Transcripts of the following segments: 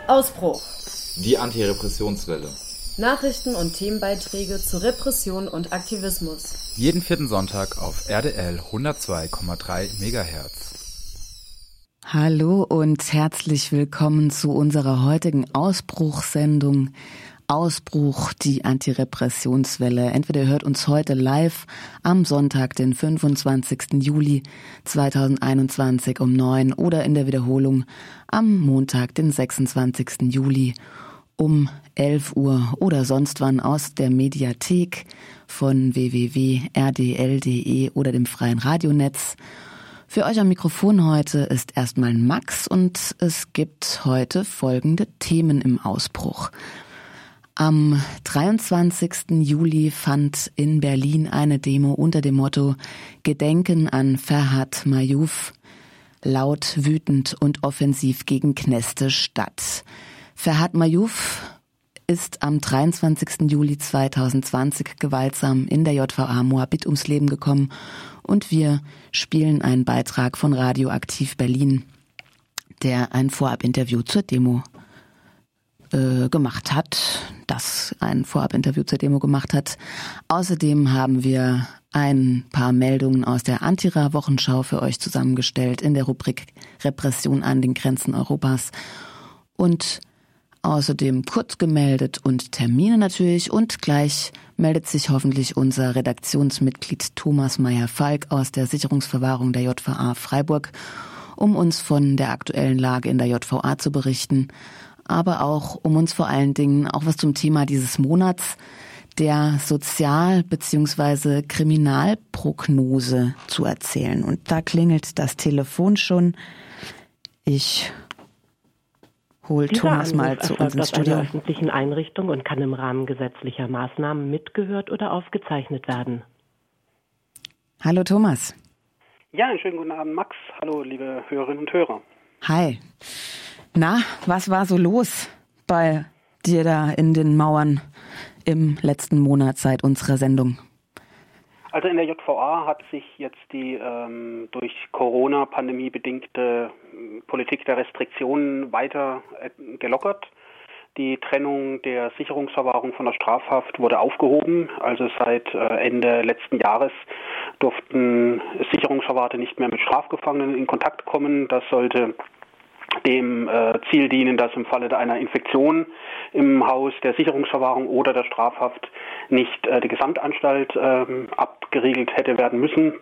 Ausbruch. Die Antirepressionswelle. Nachrichten und Themenbeiträge zu Repression und Aktivismus. Jeden vierten Sonntag auf RDL 102,3 MHz. Hallo und herzlich willkommen zu unserer heutigen Ausbruchsendung. Ausbruch, die Antirepressionswelle. Entweder ihr hört uns heute live am Sonntag, den 25. Juli 2021 um 9 oder in der Wiederholung am Montag, den 26. Juli um 11 Uhr oder sonst wann aus der Mediathek von www.rdl.de oder dem freien Radionetz. Für euch am Mikrofon heute ist erstmal Max und es gibt heute folgende Themen im Ausbruch. Am 23. Juli fand in Berlin eine Demo unter dem Motto Gedenken an Ferhat Mayouf, laut, wütend und offensiv gegen Kneste statt. Ferhat Mayouf ist am 23. Juli 2020 gewaltsam in der JVA Moabit ums Leben gekommen und wir spielen einen Beitrag von Radioaktiv Berlin, der ein Vorabinterview zur Demo gemacht hat. Außerdem haben wir ein paar Meldungen aus der Antira-Wochenschau für euch zusammengestellt in der Rubrik Repression an den Grenzen Europas und außerdem kurz gemeldet und Termine natürlich und gleich meldet sich hoffentlich unser Redaktionsmitglied Thomas Meyer-Falk aus der Sicherungsverwahrung der JVA Freiburg, um uns von der aktuellen Lage in der JVA zu berichten, aber auch um uns vor allen Dingen auch was zum Thema dieses Monats, der Sozial- bzw. Kriminalprognose zu erzählen. Und da klingelt das Telefon schon. Ich hole Thomas mal zu uns ins Studio. Einer öffentlichen Einrichtung und kann im Rahmen gesetzlicher Maßnahmen mitgehört oder aufgezeichnet werden. Hallo Thomas. Ja, einen schönen guten Abend Max. Hallo liebe Hörerinnen und Hörer. Hi. Na, was war so los bei dir da in den Mauern im letzten Monat seit unserer Sendung? Also in der JVA hat sich jetzt die durch Corona-Pandemie bedingte Politik der Restriktionen weiter gelockert. Die Trennung der Sicherungsverwahrung von der Strafhaft wurde aufgehoben. Also seit Ende letzten Jahres durften Sicherungsverwahrte nicht mehr mit Strafgefangenen in Kontakt kommen. Das sollte dem Ziel dienen, dass im Falle einer Infektion im Haus der Sicherungsverwahrung oder der Strafhaft nicht die Gesamtanstalt abgeriegelt hätte werden müssen.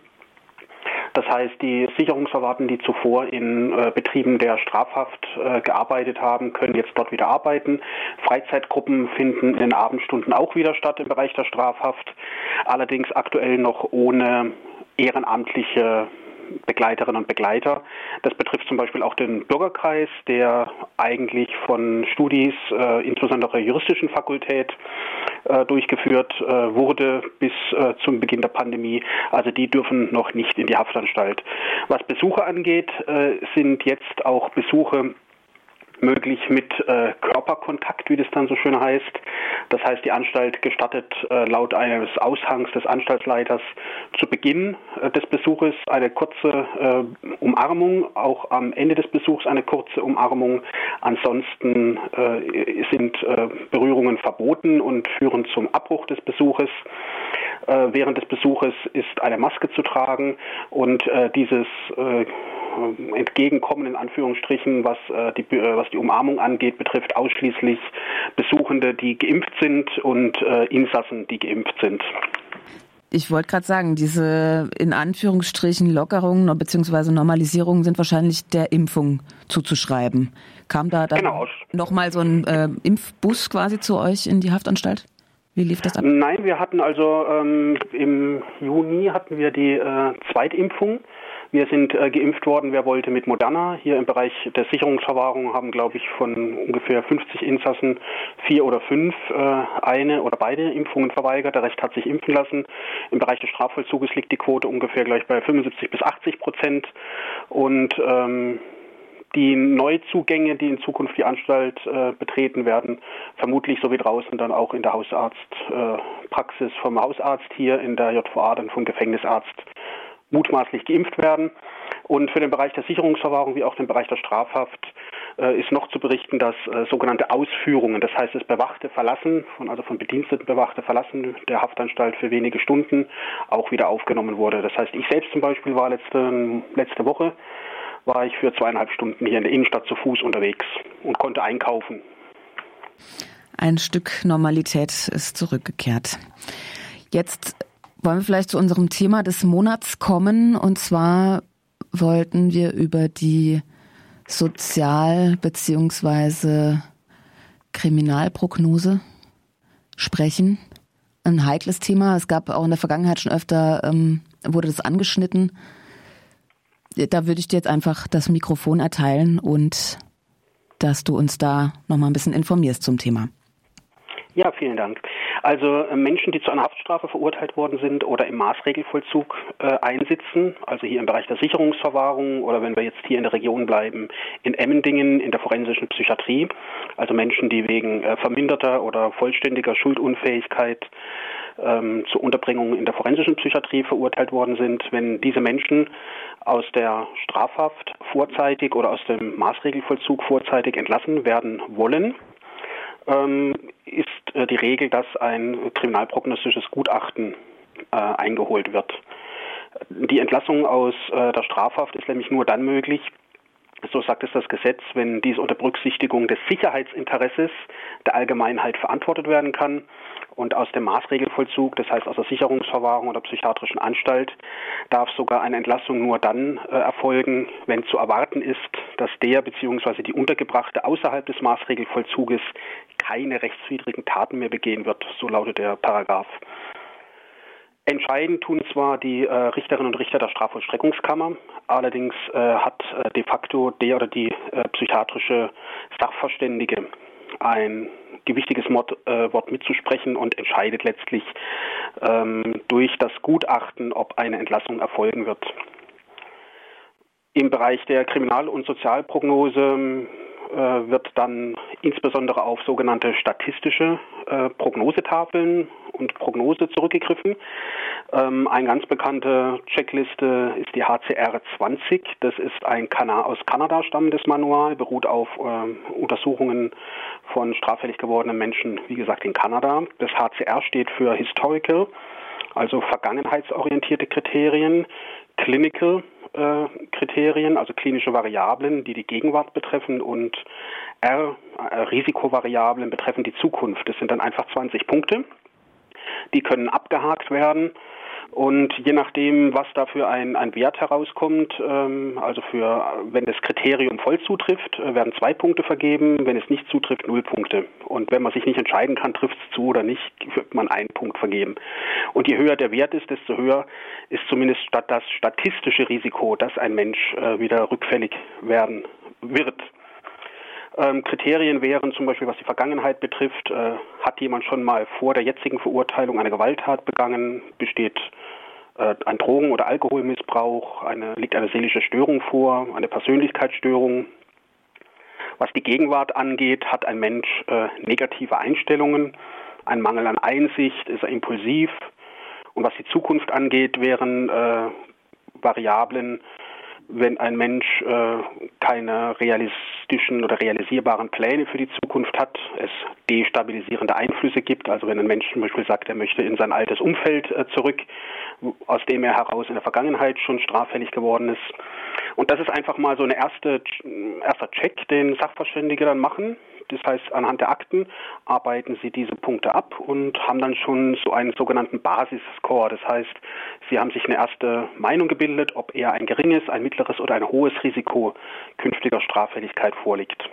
Das heißt, die Sicherungsverwahrten, die zuvor in Betrieben der Strafhaft gearbeitet haben, können jetzt dort wieder arbeiten. Freizeitgruppen finden in den Abendstunden auch wieder statt im Bereich der Strafhaft, allerdings aktuell noch ohne ehrenamtliche Begleiterinnen und Begleiter. Das betrifft zum Beispiel auch den Bürgerkreis, der eigentlich von Studis, insbesondere der juristischen Fakultät, durchgeführt wurde bis zum Beginn der Pandemie. Also die dürfen noch nicht in die Haftanstalt. Was Besuche angeht, sind jetzt auch Besuche möglich mit Körperkontakt, wie das dann so schön heißt. Das heißt, die Anstalt gestattet laut eines Aushangs des Anstaltsleiters zu Beginn des Besuches eine kurze Umarmung, auch am Ende des Besuchs eine kurze Umarmung. Ansonsten sind Berührungen verboten und führen zum Abbruch des Besuches. Während des Besuches ist eine Maske zu tragen und dieses Entgegenkommen in Anführungsstrichen, was die Umarmung angeht, betrifft ausschließlich Besuchende, die geimpft sind und Insassen, die geimpft sind. Ich wollte gerade sagen, diese in Anführungsstrichen Lockerungen bzw. Normalisierungen sind wahrscheinlich der Impfung zuzuschreiben. Kam da dann nochmal so ein Impfbus quasi zu euch in die Haftanstalt? Wie lief das ab? Nein, wir hatten also im Juni hatten wir die Zweitimpfung. Wir sind geimpft worden, wer wollte, mit Moderna. Hier im Bereich der Sicherungsverwahrung haben, glaube ich, von ungefähr 50 Insassen 4 oder 5 eine oder beide Impfungen verweigert. Der Rest hat sich impfen lassen. Im Bereich des Strafvollzuges liegt die Quote ungefähr gleich bei 75-80%. Und die Neuzugänge, die in Zukunft die Anstalt betreten werden, vermutlich so wie draußen dann auch in der Hausarztpraxis vom Hausarzt, hier in der JVA dann vom Gefängnisarzt mutmaßlich geimpft werden. Und für den Bereich der Sicherungsverwahrung wie auch den Bereich der Strafhaft ist noch zu berichten, dass sogenannte Ausführungen, das heißt das bewachte Verlassen, von Bediensteten bewachte Verlassen der Haftanstalt für wenige Stunden auch wieder aufgenommen wurde. Das heißt, ich selbst zum Beispiel war letzte Woche war ich für 2,5 Stunden hier in der Innenstadt zu Fuß unterwegs und konnte einkaufen. Ein Stück Normalität ist zurückgekehrt. Jetzt wollen wir vielleicht zu unserem Thema des Monats kommen. Und zwar wollten wir über die Sozial- bzw. Kriminalprognose sprechen. Ein heikles Thema. Es gab auch in der Vergangenheit schon öfter, wurde das angeschnitten. Da würde ich dir jetzt einfach das Mikrofon erteilen und dass du uns da nochmal ein bisschen informierst zum Thema. Ja, vielen Dank. Also Menschen, die zu einer Haftstrafe verurteilt worden sind oder im Maßregelvollzug einsitzen, also hier im Bereich der Sicherungsverwahrung oder wenn wir jetzt hier in der Region bleiben, in Emmendingen in der forensischen Psychiatrie, also Menschen, die wegen verminderter oder vollständiger Schuldunfähigkeit zur Unterbringung in der forensischen Psychiatrie verurteilt worden sind, wenn diese Menschen aus der Strafhaft vorzeitig oder aus dem Maßregelvollzug vorzeitig entlassen werden wollen, ist die Regel, dass ein kriminalprognostisches Gutachten eingeholt wird. Die Entlassung aus der Strafhaft ist nämlich nur dann möglich, so sagt es das Gesetz, wenn dies unter Berücksichtigung des Sicherheitsinteresses der Allgemeinheit verantwortet werden kann. Und aus dem Maßregelvollzug, das heißt aus der Sicherungsverwahrung oder psychiatrischen Anstalt, darf sogar eine Entlassung nur dann erfolgen, wenn zu erwarten ist, dass der bzw. die Untergebrachte außerhalb des Maßregelvollzuges keine rechtswidrigen Taten mehr begehen wird. So lautet der Paragraph. Entscheiden tun zwar die Richterinnen und Richter der Strafvollstreckungskammer, allerdings hat de facto der oder die psychiatrische Sachverständige ein gewichtiges Wort mitzusprechen und entscheidet letztlich durch das Gutachten, ob eine Entlassung erfolgen wird. Im Bereich der Kriminal- und Sozialprognose wird dann insbesondere auf sogenannte statistische Prognosetafeln und Prognose zurückgegriffen. Eine ganz bekannte Checkliste ist die HCR 20. Das ist ein aus Kanada stammendes Manual, beruht auf Untersuchungen von straffällig gewordenen Menschen, wie gesagt, in Kanada. Das HCR steht für Historical, also vergangenheitsorientierte Kriterien, Clinical Kriterien, also klinische Variablen, die die Gegenwart betreffen, und Risikovariablen betreffen die Zukunft. Das sind dann einfach 20 Punkte. Die können abgehakt werden. Und je nachdem, was da für ein Wert herauskommt, also wenn das Kriterium voll zutrifft, werden 2 Punkte vergeben, wenn es nicht zutrifft, 0 Punkte. Und wenn man sich nicht entscheiden kann, trifft es zu oder nicht, wird man 1 Punkt vergeben. Und je höher der Wert ist, desto höher ist zumindest das statistische Risiko, dass ein Mensch wieder rückfällig werden wird. Kriterien wären zum Beispiel, was die Vergangenheit betrifft, hat jemand schon mal vor der jetzigen Verurteilung eine Gewalttat begangen, besteht ein Drogen- oder Alkoholmissbrauch, liegt eine seelische Störung vor, eine Persönlichkeitsstörung. Was die Gegenwart angeht, hat ein Mensch negative Einstellungen, einen Mangel an Einsicht, ist er impulsiv. Und was die Zukunft angeht, wären Variablen, wenn ein Mensch keine realistischen oder realisierbaren Pläne für die Zukunft hat, es destabilisierende Einflüsse gibt, also wenn ein Mensch zum Beispiel sagt, er möchte in sein altes Umfeld zurück, aus dem er heraus in der Vergangenheit schon straffällig geworden ist. Und das ist einfach mal so ein erster Check, den Sachverständige dann machen. Das heißt, anhand der Akten arbeiten sie diese Punkte ab und haben dann schon so einen sogenannten Basisscore. Das heißt, sie haben sich eine erste Meinung gebildet, ob eher ein geringes, ein mittleres oder ein hohes Risiko künftiger Straffälligkeit vorliegt.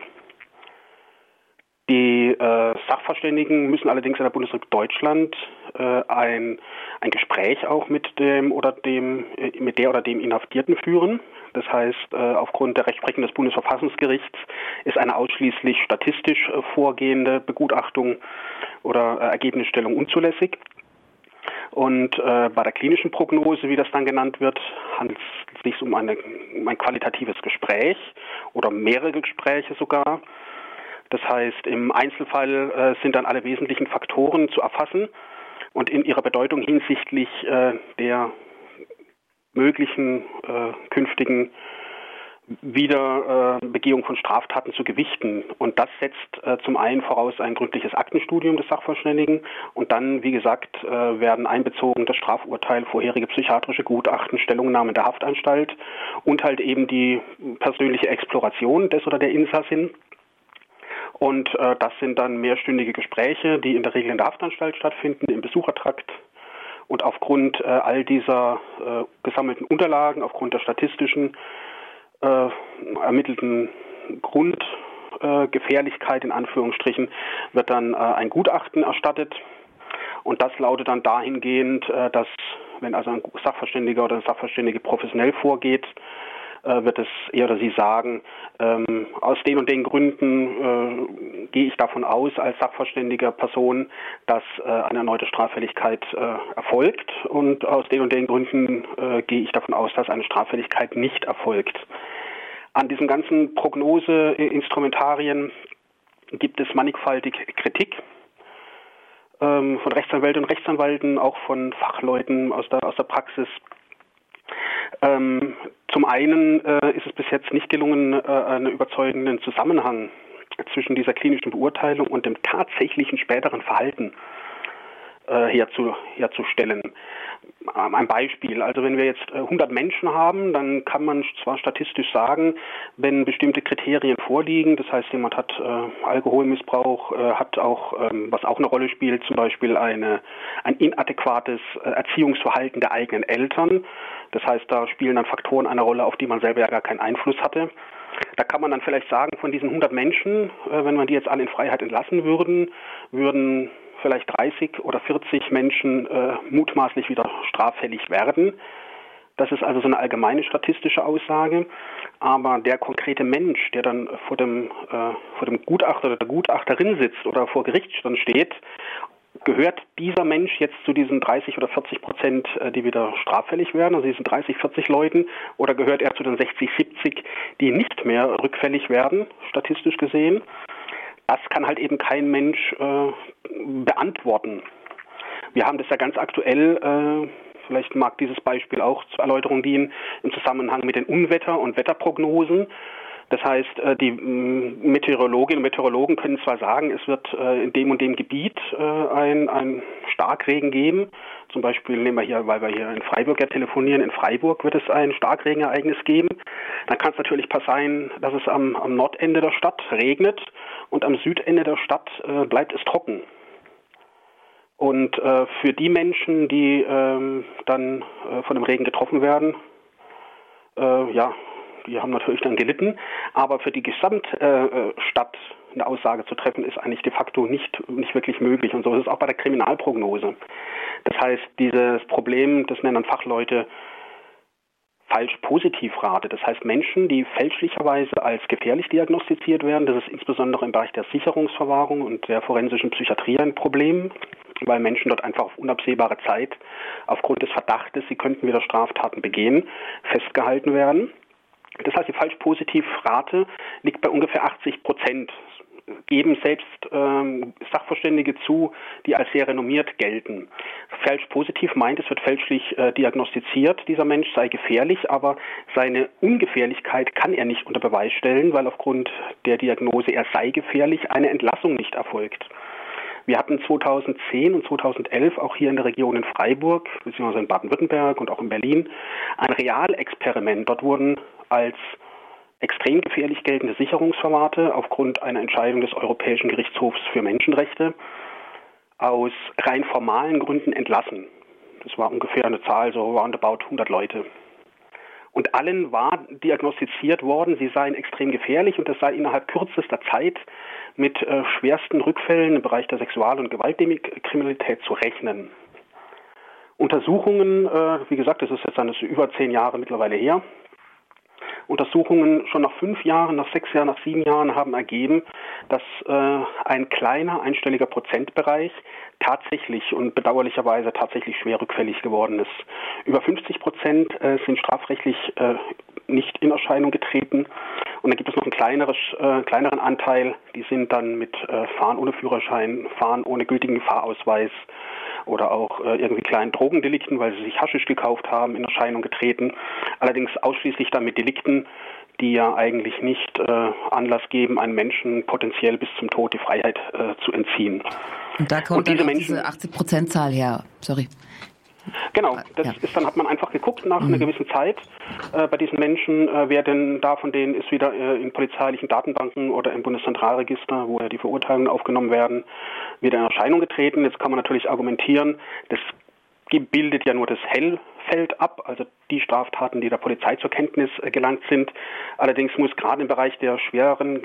Die Sachverständigen müssen allerdings in der Bundesrepublik Deutschland ein Gespräch auch mit der oder dem Inhaftierten führen. Das heißt, aufgrund der Rechtsprechung des Bundesverfassungsgerichts ist eine ausschließlich statistisch vorgehende Begutachtung oder Ergebnisstellung unzulässig. Und bei der klinischen Prognose, wie das dann genannt wird, handelt es sich um ein qualitatives Gespräch oder mehrere Gespräche sogar. Das heißt, im Einzelfall sind dann alle wesentlichen Faktoren zu erfassen und in ihrer Bedeutung hinsichtlich der möglichen künftigen Begehung von Straftaten zu gewichten. Und das setzt zum einen voraus ein gründliches Aktenstudium des Sachverständigen und dann, wie gesagt, werden einbezogen das Strafurteil, vorherige psychiatrische Gutachten, Stellungnahmen der Haftanstalt und halt eben die persönliche Exploration des oder der Insassin. Und das sind dann mehrstündige Gespräche, die in der Regel in der Haftanstalt stattfinden, im Besuchertrakt. Und aufgrund all dieser gesammelten Unterlagen, aufgrund der statistischen ermittelten Grundgefährlichkeit in Anführungsstrichen, wird dann ein Gutachten erstattet. Und das lautet dann dahingehend, dass, wenn also ein Sachverständiger oder eine Sachverständige professionell vorgeht, wird es er oder sie sagen, aus den und den Gründen gehe ich davon aus, als sachverständiger Person, dass eine erneute Straffälligkeit erfolgt, und aus den und den Gründen gehe ich davon aus, dass eine Straffälligkeit nicht erfolgt. An diesen ganzen Prognoseinstrumentarien gibt es mannigfaltig Kritik von Rechtsanwältinnen und Rechtsanwälten, auch von Fachleuten aus der Praxis. Zum einen ist es bis jetzt nicht gelungen, einen überzeugenden Zusammenhang zwischen dieser klinischen Beurteilung und dem tatsächlichen späteren Verhalten herzustellen. Ein Beispiel, also wenn wir jetzt 100 Menschen haben, dann kann man zwar statistisch sagen, wenn bestimmte Kriterien vorliegen, das heißt, jemand hat Alkoholmissbrauch, hat auch, was auch eine Rolle spielt, zum Beispiel ein inadäquates Erziehungsverhalten der eigenen Eltern. Das heißt, da spielen dann Faktoren eine Rolle, auf die man selber ja gar keinen Einfluss hatte. Da kann man dann vielleicht sagen, von diesen 100 Menschen, wenn man die jetzt alle in Freiheit entlassen würden vielleicht 30 oder 40 Menschen mutmaßlich wieder straffällig werden. Das ist also so eine allgemeine statistische Aussage. Aber der konkrete Mensch, der dann vor dem Gutachter oder der Gutachterin sitzt oder vor Gericht dann steht, gehört dieser Mensch jetzt zu diesen 30 oder 40%, die wieder straffällig werden, also diesen 30, 40 Leuten, oder gehört er zu den 60, 70, die nicht mehr rückfällig werden, statistisch gesehen? Das kann halt eben kein Mensch beantworten. Wir haben das ja ganz aktuell, vielleicht mag dieses Beispiel auch zur Erläuterung dienen, im Zusammenhang mit den Unwetter- und Wetterprognosen. Das heißt, die Meteorologinnen und Meteorologen können zwar sagen, es wird in dem und dem Gebiet ein Starkregen geben. Zum Beispiel nehmen wir hier, weil wir hier in Freiburg ja telefonieren, in Freiburg wird es ein Starkregenereignis geben. Dann kann es natürlich sein, dass es am Nordende der Stadt regnet und am Südende der Stadt bleibt es trocken. Und für die Menschen, die dann von dem Regen getroffen werden, die haben natürlich dann gelitten, aber für die Gesamtstadt eine Aussage zu treffen, ist eigentlich de facto nicht wirklich möglich. Und so ist es auch bei der Kriminalprognose. Das heißt, dieses Problem, das nennen Fachleute Falsch-Positiv-Rate. Das heißt, Menschen, die fälschlicherweise als gefährlich diagnostiziert werden, das ist insbesondere im Bereich der Sicherungsverwahrung und der forensischen Psychiatrie ein Problem, weil Menschen dort einfach auf unabsehbare Zeit aufgrund des Verdachtes, sie könnten wieder Straftaten begehen, festgehalten werden. Das heißt, die Falsch-Positiv-Rate liegt bei ungefähr 80%. Geben selbst Sachverständige zu, die als sehr renommiert gelten. Falsch-positiv meint, es wird fälschlich diagnostiziert, dieser Mensch sei gefährlich, aber seine Ungefährlichkeit kann er nicht unter Beweis stellen, weil aufgrund der Diagnose, er sei gefährlich, eine Entlassung nicht erfolgt. Wir hatten 2010 und 2011 auch hier in der Region in Freiburg, beziehungsweise in Baden-Württemberg und auch in Berlin, ein Realexperiment. Dort wurden als extrem gefährlich geltende Sicherungsverwahrte aufgrund einer Entscheidung des Europäischen Gerichtshofs für Menschenrechte aus rein formalen Gründen entlassen. Das war ungefähr eine Zahl, so roundabout 100 Leute. Und allen war diagnostiziert worden, sie seien extrem gefährlich und es sei innerhalb kürzester Zeit mit schwersten Rückfällen im Bereich der Sexual- und Gewaltkriminalität zu rechnen. Untersuchungen, wie gesagt, das ist jetzt über 10 Jahre mittlerweile her, Untersuchungen schon nach 5 Jahren, nach 6 Jahren, nach 7 Jahren haben ergeben, dass ein kleiner einstelliger Prozentbereich tatsächlich und bedauerlicherweise tatsächlich schwer rückfällig geworden ist. Über 50% sind strafrechtlich nicht in Erscheinung getreten. Und dann gibt es noch einen kleineren Anteil, die sind dann mit Fahren ohne Führerschein, Fahren ohne gültigen Fahrausweis oder auch irgendwie kleinen Drogendelikten, weil sie sich Haschisch gekauft haben, in Erscheinung getreten. Allerdings ausschließlich dann mit Delikten, die ja eigentlich nicht Anlass geben, einen Menschen potenziell bis zum Tod die Freiheit zu entziehen. Und da kommt dann diese 80%-Zahl her. Sorry. Genau, dann hat man einfach geguckt nach einer gewissen Zeit bei diesen Menschen, wer denn da von denen ist wieder in polizeilichen Datenbanken oder im Bundeszentralregister, wo ja die Verurteilungen aufgenommen werden, wieder in Erscheinung getreten. Jetzt kann man natürlich argumentieren, das bildet ja nur das Hellfeld ab, also die Straftaten, die der Polizei zur Kenntnis gelangt sind. Allerdings muss gerade im Bereich der schwereren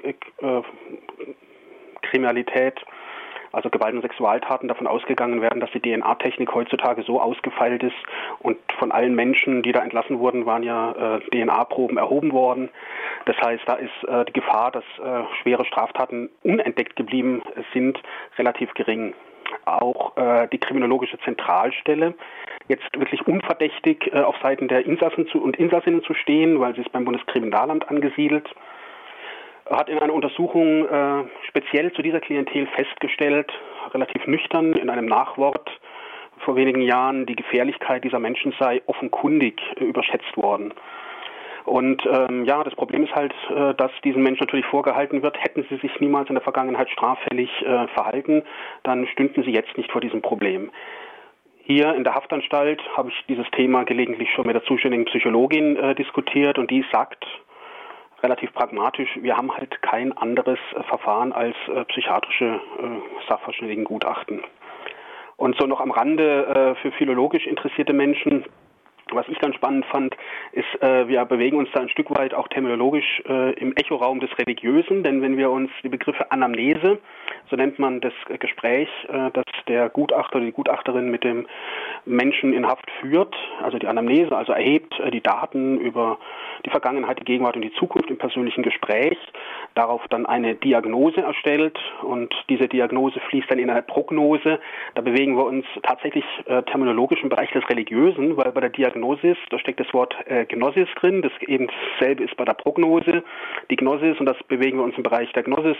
Kriminalität, also Gewalt- und Sexualtaten, davon ausgegangen werden, dass die DNA-Technik heutzutage so ausgefeilt ist und von allen Menschen, die da entlassen wurden, waren ja DNA-Proben erhoben worden. Das heißt, da ist die Gefahr, dass schwere Straftaten unentdeckt geblieben sind, relativ gering. Auch die kriminologische Zentralstelle, jetzt wirklich unverdächtig auf Seiten der Insassen und Insassinnen zu stehen, weil sie ist beim Bundeskriminalamt angesiedelt, hat in einer Untersuchung speziell zu dieser Klientel festgestellt, relativ nüchtern in einem Nachwort vor wenigen Jahren, die Gefährlichkeit dieser Menschen sei offenkundig überschätzt worden. Und das Problem ist halt, dass diesen Menschen natürlich vorgehalten wird, hätten sie sich niemals in der Vergangenheit straffällig verhalten, dann stünden sie jetzt nicht vor diesem Problem. Hier in der Haftanstalt habe ich dieses Thema gelegentlich schon mit der zuständigen Psychologin diskutiert und die sagt relativ pragmatisch, wir haben halt kein anderes Verfahren als psychiatrische Sachverständigengutachten. Und so noch am Rande für philologisch interessierte Menschen, was ich ganz spannend fand, ist, wir bewegen uns da ein Stück weit auch terminologisch im Echoraum des Religiösen, denn wenn wir uns die Begriffe Anamnese, so nennt man das Gespräch, das der Gutachter oder die Gutachterin mit dem Menschen in Haft führt, also die Anamnese, also erhebt die Daten über die Vergangenheit, die Gegenwart und die Zukunft im persönlichen Gespräch, darauf dann eine Diagnose erstellt und diese Diagnose fließt dann in eine Prognose. Da bewegen wir uns tatsächlich terminologisch im Bereich des Religiösen, weil bei der Diagnosis, da steckt das Wort Gnosis drin, das eben dasselbe ist bei der Prognose, die Gnosis, und das bewegen wir uns im Bereich der Gnosis,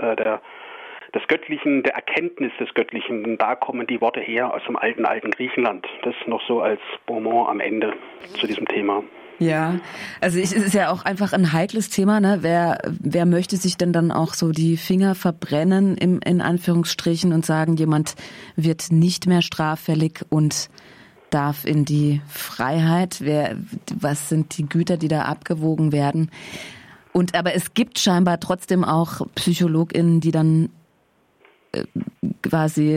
des Göttlichen, der Erkenntnis des Göttlichen. Und da kommen die Worte her aus dem alten Griechenland. Das noch so als Bonbon am Ende zu diesem Thema. Ja, also es ist ja auch einfach ein heikles Thema, ne? Wer möchte sich denn dann auch so die Finger verbrennen in Anführungsstrichen und sagen, jemand wird nicht mehr straffällig und darf in die Freiheit? Was sind die Güter, die da abgewogen werden? Aber es gibt scheinbar trotzdem auch PsychologInnen, die dann quasi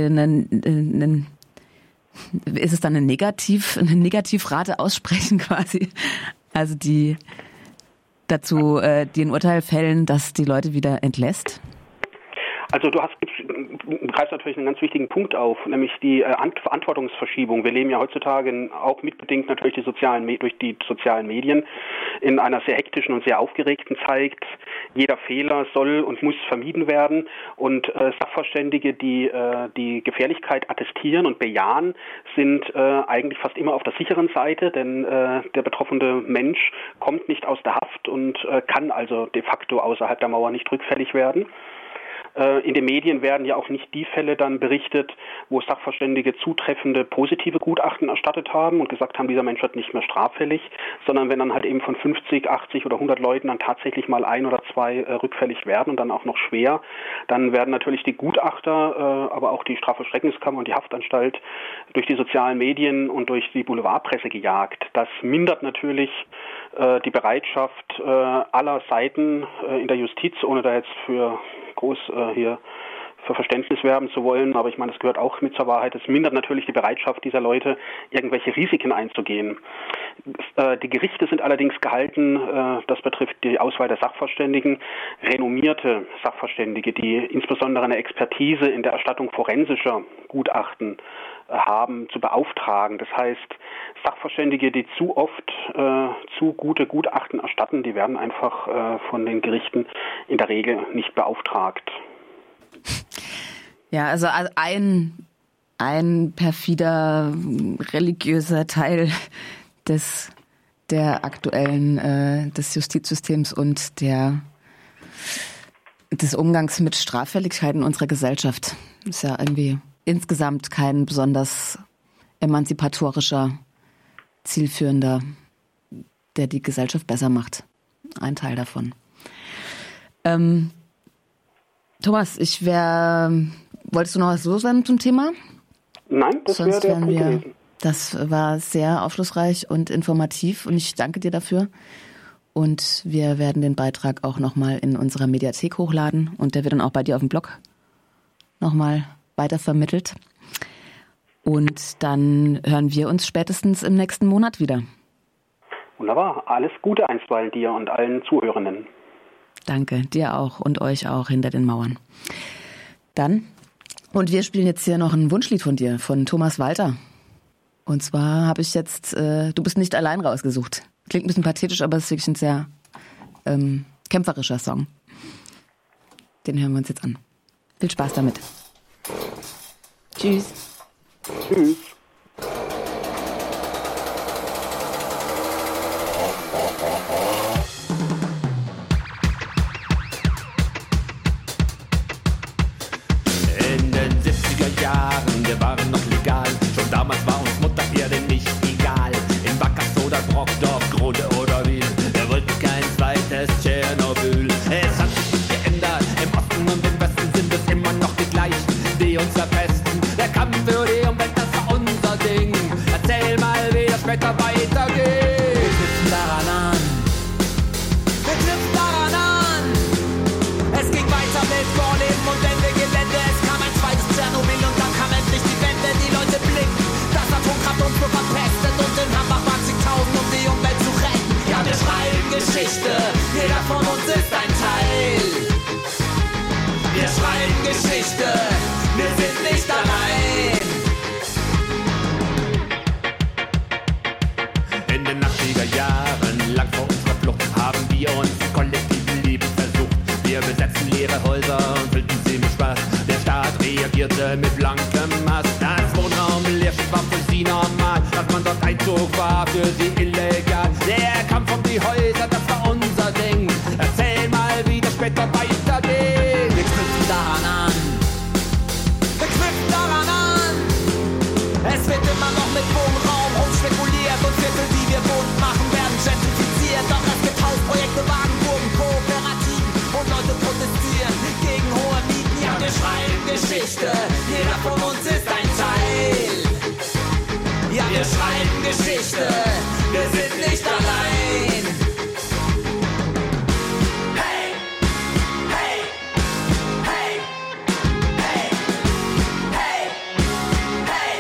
ist es dann eine Negativrate aussprechen quasi? Also die dazu die ein Urteil fällen, dass die Leute wieder entlässt? Also du greifst natürlich einen ganz wichtigen Punkt auf, nämlich die Verantwortungsverschiebung. Wir leben ja heutzutage auch mitbedingt natürlich durch die sozialen Medien in einer sehr hektischen und sehr aufgeregten Zeit. Jeder Fehler soll und muss vermieden werden und Sachverständige, die die Gefährlichkeit attestieren und bejahen, sind eigentlich fast immer auf der sicheren Seite, denn der betroffene Mensch kommt nicht aus der Haft und kann also de facto außerhalb der Mauer nicht rückfällig werden. In den Medien werden ja auch nicht die Fälle dann berichtet, wo Sachverständige zutreffende positive Gutachten erstattet haben und gesagt haben, dieser Mensch wird nicht mehr straffällig, sondern wenn dann halt eben von 50, 80 oder 100 Leuten dann tatsächlich mal 1 oder 2 rückfällig werden und dann auch noch schwer, dann werden natürlich die Gutachter, aber auch die Strafvollstreckungskammer und die Haftanstalt durch die sozialen Medien und durch die Boulevardpresse gejagt. Das mindert natürlich die Bereitschaft aller Seiten in der Justiz, ohne da jetzt für Verständnis werben zu wollen, aber ich meine, das gehört auch mit zur Wahrheit. Es mindert natürlich die Bereitschaft dieser Leute, irgendwelche Risiken einzugehen. Die Gerichte sind allerdings gehalten, das betrifft die Auswahl der Sachverständigen, renommierte Sachverständige, die insbesondere eine Expertise in der Erstattung forensischer Gutachten haben, zu beauftragen. Das heißt, Sachverständige, die zu oft zu gute Gutachten erstatten, die werden einfach von den Gerichten in der Regel nicht beauftragt. Ja, also ein perfider religiöser Teil der aktuellen des Justizsystems und des Umgangs mit Straffälligkeiten in unserer Gesellschaft ist ja irgendwie insgesamt kein besonders emanzipatorischer, zielführender, der die Gesellschaft besser macht. ein Teil davon. Thomas, wolltest du noch was loswerden zum Thema? Nein, das wäre der Punkt gewesen. Das war sehr aufschlussreich und informativ und ich danke dir dafür. Und wir werden den Beitrag auch nochmal in unserer Mediathek hochladen und der wird dann auch bei dir auf dem Blog nochmal weitervermittelt. Und dann hören wir uns spätestens im nächsten Monat wieder. Wunderbar. Alles Gute einstweilen dir und allen Zuhörenden. Danke, dir auch und euch auch hinter den Mauern. Dann, und wir spielen jetzt hier noch ein Wunschlied von dir, von Thomas Walter. Und zwar habe ich jetzt Du bist nicht allein rausgesucht. Klingt ein bisschen pathetisch, aber es ist wirklich ein sehr kämpferischer Song. Den hören wir uns jetzt an. Viel Spaß damit. Tschüss. Tschüss. In den 70er Jahren, wir waren noch legal. Schon damals war uns Mutter Erde nicht egal. In Wackersdorf oder Brockdorf, Grode oder Wien. Wir wollten kein zweites Tschernobyl. Es hat sich nicht geändert. Im Osten und im Westen sind es immer noch die gleichen, die uns verpesten. Der Kampf für die Umwelt, das war unser Ding. Erzähl mal, wie das später weitergeht. Wir knüpfen daran an. Wir knüpfen daran an. Es ging weiter mit Vorleben und Ende-Gelände. Es kam ein zweites Tschernobyl und dann kam endlich die Wende. Die Leute blicken, das Atomkraft uns nur verpestet. Und in Hambach waren zigtausend, um die Umwelt zu retten. Ja, wir schreiben Geschichte, jeder von uns ist ein Teil. Wir schreiben Geschichte, wir sind nicht allein. In den 80er Jahren, lang vor unserer Flucht, haben wir uns kollektiven Leben versucht. Wir besetzten leere Häuser und füllten sie mit Spaß. Der Staat reagierte mit blankem Hass. Das Wohnraumleerschiff war für sie normal. Dass man dort einzog, war für sie illegal. Der Kampf um die Häuser, das war unser Ding. Erzähl mal, wie das später weitergeht. Wir knüpfen daran an. Wir knüpfen daran an. Es wird immer noch mit Wohnraum rumspekuliert und Viertel, die wir bunt machen, werden gentrifiziert. Doch es gibt Hausprojekte, Wagenburgen, Kooperativen und Leute protestieren gegen hohe Mieten. Ja, wir schreiben Geschichte, jeder von uns ist ein Teil. Ja, wir schreiben Geschichte, wir sind nicht allein. Hey, hey, hey, hey, hey, hey,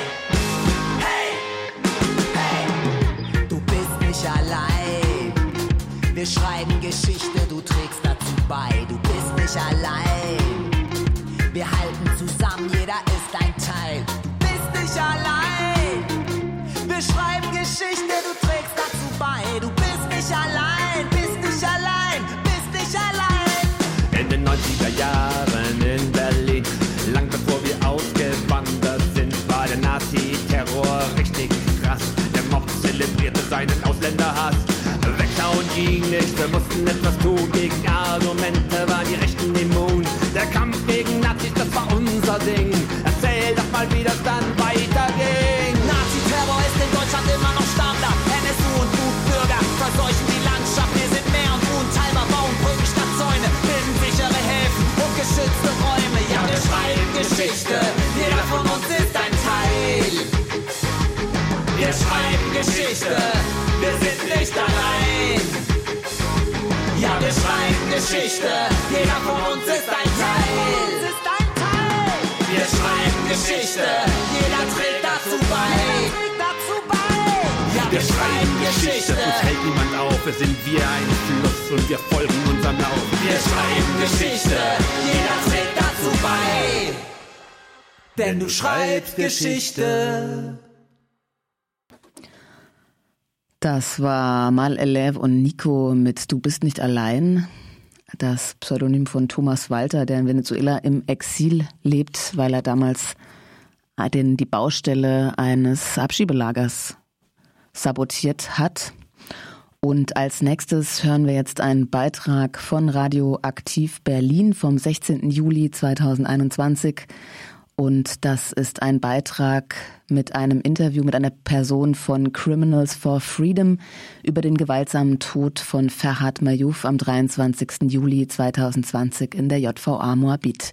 hey, hey. Du bist nicht allein. Wir schreiben Geschichte, du trägst dazu bei. Du bist nicht allein. Wir halten zusammen, jeder ist ein Teil. Du bist nicht allein. Wir schreiben Geschichte, du trägst dazu bei. Du bist nicht allein, bist nicht allein, bist nicht allein. In den 90er Jahren in Berlin, lang bevor wir ausgewandert sind, war der Nazi-Terror richtig krass. Der Mob zelebrierte seinen Ausländerhass. Wegschauen ging nicht, wir mussten etwas tun. Gegen Argumente waren die Rechten immun. Der Kampf gegen Nazis, das war unser Ding. Erzähl doch mal, wie das dann weiterging. Nazi-Terror ist in Deutschland immer noch Standard. NSU und Wutbürger verseuchen die Landschaft. Wir sind mehr und unteilbar, bauen Brücken statt Zäune, bilden sichere Häfen und geschützte Räume. Ja, wir schreiben Geschichte, jeder von uns ist ein Teil. Wir schreiben Geschichte, wir sind nicht allein. Ja, wir schreiben Geschichte, jeder von uns ist ein Teil. Wir schreiben Geschichte, jeder trägt dazu bei. Ja, wir schreiben Geschichte, uns hält niemand auf. Wir sind wie ein Fluss und wir folgen unserem Lauf. Wir schreiben Geschichte, jeder trägt dazu bei. Denn du schreibst Geschichte. Das war Mal Elev und Nico mit Du bist nicht allein. Das Pseudonym von Thomas Walter, der in Venezuela im Exil lebt, weil er damals die Baustelle eines Abschiebelagers sabotiert hat. Und als nächstes hören wir jetzt einen Beitrag von Radio Aktiv Berlin vom 16. Juli 2021. Und das ist ein Beitrag mit einem Interview mit einer Person von Criminals for Freedom über den gewaltsamen Tod von Ferhat Mayouf am 23. Juli 2020 in der JVA Moabit.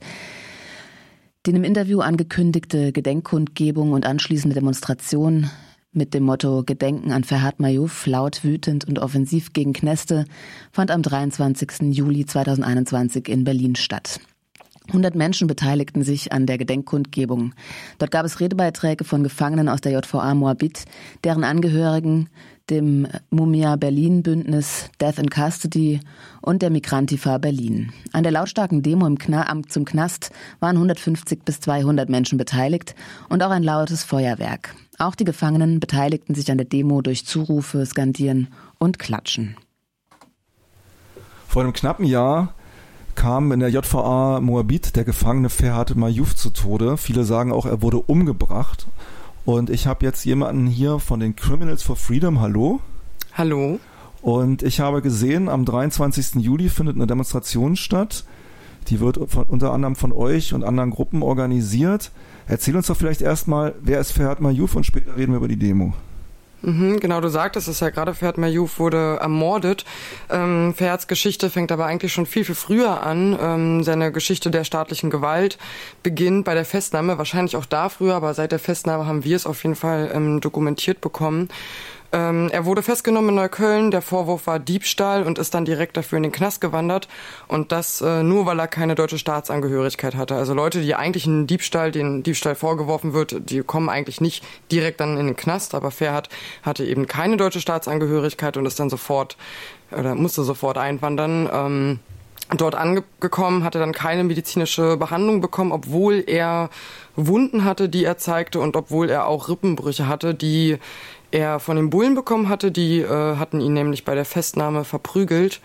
Die im Interview angekündigte Gedenkkundgebung und anschließende Demonstration mit dem Motto Gedenken an Ferhat Mayouf, laut, wütend und offensiv gegen Kneste, fand am 23. Juli 2021 in Berlin statt. 100 Menschen beteiligten sich an der Gedenkkundgebung. Dort gab es Redebeiträge von Gefangenen aus der JVA Moabit, deren Angehörigen, dem Mumia Berlin Bündnis Death in Custody und der Migrantifa Berlin. An der lautstarken Demo zum Knast waren 150 bis 200 Menschen beteiligt und auch ein lautes Feuerwerk. Auch die Gefangenen beteiligten sich an der Demo durch Zurufe, Skandieren und Klatschen. Vor einem knappen Jahr kam in der JVA Moabit der Gefangene Ferhat Mayouf zu Tode. Viele sagen auch, er wurde umgebracht. Und ich habe jetzt jemanden hier von den Criminals for Freedom. Hallo. Hallo. Und ich habe gesehen, am 23. Juli findet eine Demonstration statt. Die wird unter anderem von euch und anderen Gruppen organisiert. Erzähl uns doch vielleicht erstmal, wer ist Ferhat Mayouf, und später reden wir über die Demo. Genau, du sagtest es ja gerade, Ferhat Mayouf wurde ermordet. Ferhats Geschichte fängt aber eigentlich schon viel, viel früher an. Seine Geschichte der staatlichen Gewalt beginnt bei der Festnahme, wahrscheinlich auch da früher, aber seit der Festnahme haben wir es auf jeden Fall dokumentiert bekommen. Er wurde festgenommen in Neukölln, der Vorwurf war Diebstahl und ist dann direkt dafür in den Knast gewandert, und das nur, weil er keine deutsche Staatsangehörigkeit hatte. Also Leute, die eigentlich den Diebstahl vorgeworfen wird, die kommen eigentlich nicht direkt dann in den Knast, aber Ferhat hatte eben keine deutsche Staatsangehörigkeit und ist dann musste sofort einwandern. Dort angekommen, hatte dann keine medizinische Behandlung bekommen, obwohl er Wunden hatte, die er zeigte, und obwohl er auch Rippenbrüche hatte, die er von den Bullen bekommen hatte. Die hatten ihn nämlich bei der Festnahme verprügelt.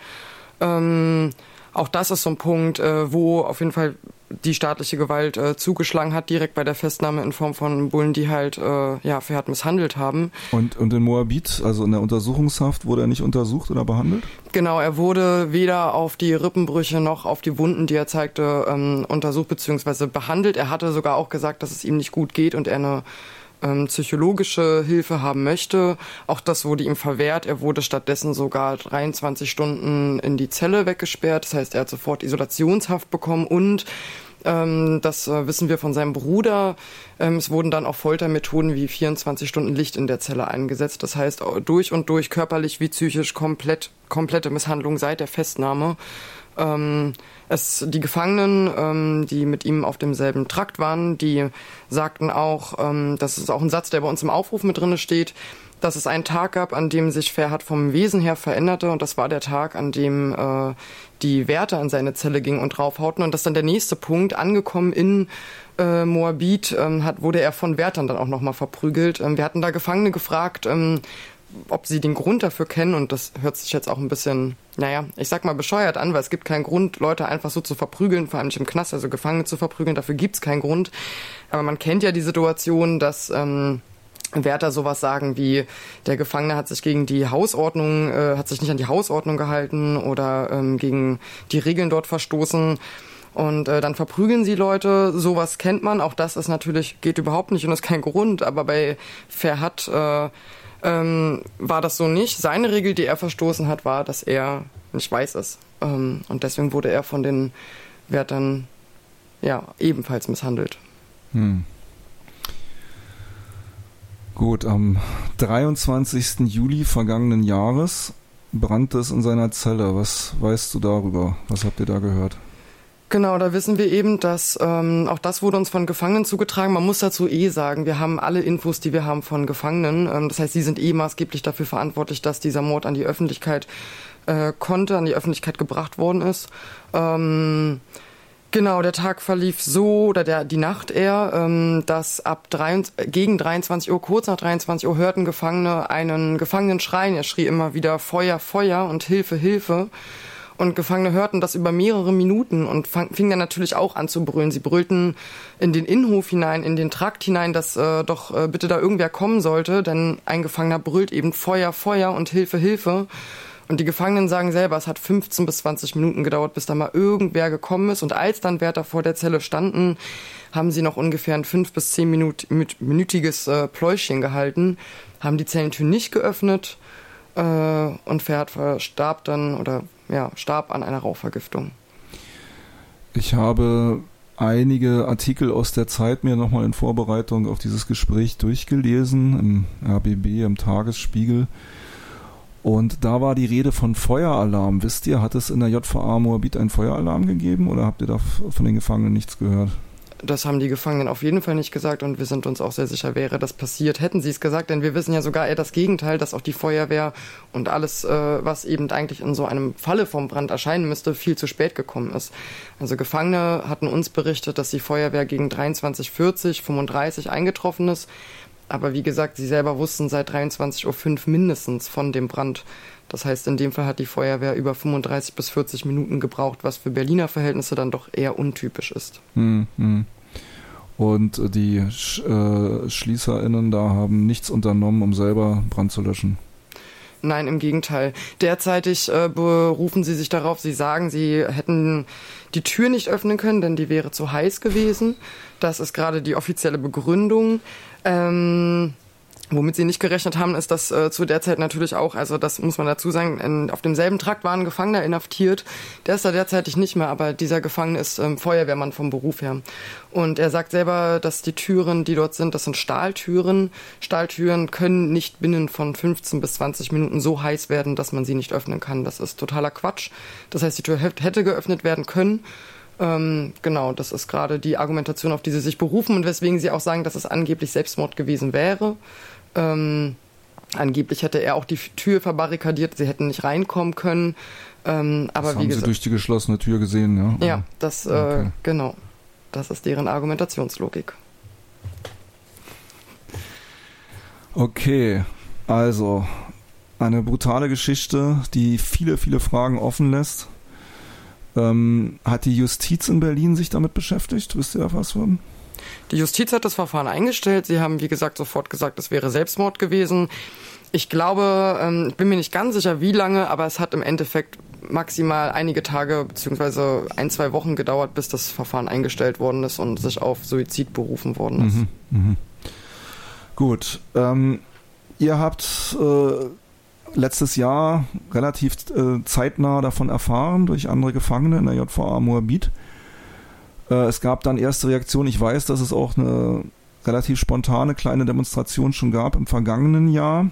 Auch das ist so ein Punkt, wo auf jeden Fall die staatliche Gewalt zugeschlagen hat, direkt bei der Festnahme in Form von Bullen, die halt Ferhat misshandelt haben. Und in Moabit, also in der Untersuchungshaft, wurde er nicht untersucht oder behandelt? Genau, er wurde weder auf die Rippenbrüche noch auf die Wunden, die er zeigte, untersucht bzw. behandelt. Er hatte sogar auch gesagt, dass es ihm nicht gut geht und er eine psychologische Hilfe haben möchte. Auch das wurde ihm verwehrt. Er wurde stattdessen sogar 23 Stunden in die Zelle weggesperrt. Das heißt, er hat sofort Isolationshaft bekommen, und das wissen wir von seinem Bruder. Es wurden dann auch Foltermethoden wie 24 Stunden Licht in der Zelle eingesetzt. Das heißt, durch und durch, körperlich wie psychisch, komplette Misshandlung seit der Festnahme. Die Gefangenen, die mit ihm auf demselben Trakt waren, die sagten auch, das ist auch ein Satz, der bei uns im Aufruf mit drin steht, dass es einen Tag gab, an dem sich Ferhat vom Wesen her veränderte, und das war der Tag, an dem die Wärter in seine Zelle gingen und draufhauten, und das ist dann der nächste Punkt. Angekommen in Moabit wurde er von Wärtern dann auch nochmal verprügelt. Wir hatten da Gefangene gefragt, ob sie den Grund dafür kennen, und das hört sich jetzt auch ein bisschen, ich sag mal bescheuert an, weil es gibt keinen Grund, Leute einfach so zu verprügeln, vor allem nicht im Knast, also Gefangene zu verprügeln, dafür gibt's keinen Grund. Aber man kennt ja die Situation, dass Wärter sowas sagen wie, der Gefangene hat sich gegen die Hausordnung, hat sich nicht an die Hausordnung gehalten oder gegen die Regeln dort verstoßen. Und dann verprügeln sie Leute, sowas kennt man, auch das ist natürlich, geht überhaupt nicht und ist kein Grund, aber bei Ferhat war das so nicht. Seine Regel, die er verstoßen hat, war, dass er nicht weiß ist. Und deswegen wurde er von den Wärtern ebenfalls misshandelt. Gut, am 23. Juli vergangenen Jahres brannte es in seiner Zelle. Was weißt du darüber? Was habt ihr da gehört? Genau, da wissen wir eben, dass auch das wurde uns von Gefangenen zugetragen. Man muss dazu sagen, wir haben alle Infos, die wir haben von Gefangenen. Das heißt, sie sind maßgeblich dafür verantwortlich, dass dieser Mord an die Öffentlichkeit an die Öffentlichkeit gebracht worden ist. Genau, der Tag verlief so, oder die Nacht eher, dass gegen 23 Uhr, kurz nach 23 Uhr, hörten Gefangene einen Gefangenen schreien. Er schrie immer wieder Feuer, Feuer und Hilfe, Hilfe. Und Gefangene hörten das über mehrere Minuten und fingen dann natürlich auch an zu brüllen. Sie brüllten in den Innenhof hinein, in den Trakt hinein, dass doch bitte da irgendwer kommen sollte, denn ein Gefangener brüllt eben Feuer, Feuer und Hilfe, Hilfe. Und die Gefangenen sagen selber, es hat 15 bis 20 Minuten gedauert, bis da mal irgendwer gekommen ist. Und als dann Wärter vor der Zelle standen, haben sie noch ungefähr ein 5 bis 10 minütiges Pläuschchen gehalten, haben die Zellentür nicht geöffnet und Ferhat starb an einer Rauchvergiftung. Ich habe einige Artikel aus der Zeit mir nochmal in Vorbereitung auf dieses Gespräch durchgelesen, im RBB, im Tagesspiegel. Und da war die Rede von Feueralarm. Wisst ihr, hat es in der JVA Moabit einen Feueralarm gegeben oder habt ihr da von den Gefangenen nichts gehört? Das haben die Gefangenen auf jeden Fall nicht gesagt und wir sind uns auch sehr sicher, wäre das passiert, hätten sie es gesagt, denn wir wissen ja sogar eher das Gegenteil, dass auch die Feuerwehr und alles, was eben eigentlich in so einem Falle vom Brand erscheinen müsste, viel zu spät gekommen ist. Also Gefangene hatten uns berichtet, dass die Feuerwehr gegen 23:40, 35 eingetroffen ist. Aber wie gesagt, sie selber wussten seit 23:05 Uhr mindestens von dem Brand. Das heißt, in dem Fall hat die Feuerwehr über 35 bis 40 Minuten gebraucht, was für Berliner Verhältnisse dann doch eher untypisch ist. Und die SchließerInnen da haben nichts unternommen, um selber Brand zu löschen? Nein, im Gegenteil. Derzeitig berufen sie sich darauf, sie sagen, sie hätten die Tür nicht öffnen können, denn die wäre zu heiß gewesen. Das ist gerade die offizielle Begründung. Womit sie nicht gerechnet haben, ist, dass zu der Zeit natürlich auch, also das muss man dazu sagen, auf demselben Trakt war ein Gefangener inhaftiert. Der ist da derzeitig nicht mehr, aber dieser Gefangene ist Feuerwehrmann vom Beruf her. Und er sagt selber, dass die Türen, die dort sind, das sind Stahltüren. Stahltüren können nicht binnen von 15 bis 20 Minuten so heiß werden, dass man sie nicht öffnen kann. Das ist totaler Quatsch. Das heißt, die Tür hätte geöffnet werden können. Genau, das ist gerade die Argumentation, auf die sie sich berufen und weswegen sie auch sagen, dass es angeblich Selbstmord gewesen wäre. Angeblich hätte er auch die Tür verbarrikadiert, sie hätten nicht reinkommen können. Aber das wie haben gesagt, sie durch die geschlossene Tür gesehen, ja? Ja, das, okay. Genau. Das ist deren Argumentationslogik. Okay, also eine brutale Geschichte, die viele, viele Fragen offen lässt. Hat die Justiz in Berlin sich damit beschäftigt? Wisst ihr da was von? Die Justiz hat das Verfahren eingestellt. Sie haben, wie gesagt, sofort gesagt, es wäre Selbstmord gewesen. Ich glaube, ich bin mir nicht ganz sicher, wie lange, aber es hat im Endeffekt maximal einige Tage bzw. 1-2 Wochen gedauert, bis das Verfahren eingestellt worden ist und sich auf Suizid berufen worden ist. Gut. Ihr habt letztes Jahr relativ zeitnah davon erfahren durch andere Gefangene in der JVA Moabit. Es gab dann erste Reaktionen. Ich weiß, dass es auch eine relativ spontane kleine Demonstration schon gab im vergangenen Jahr.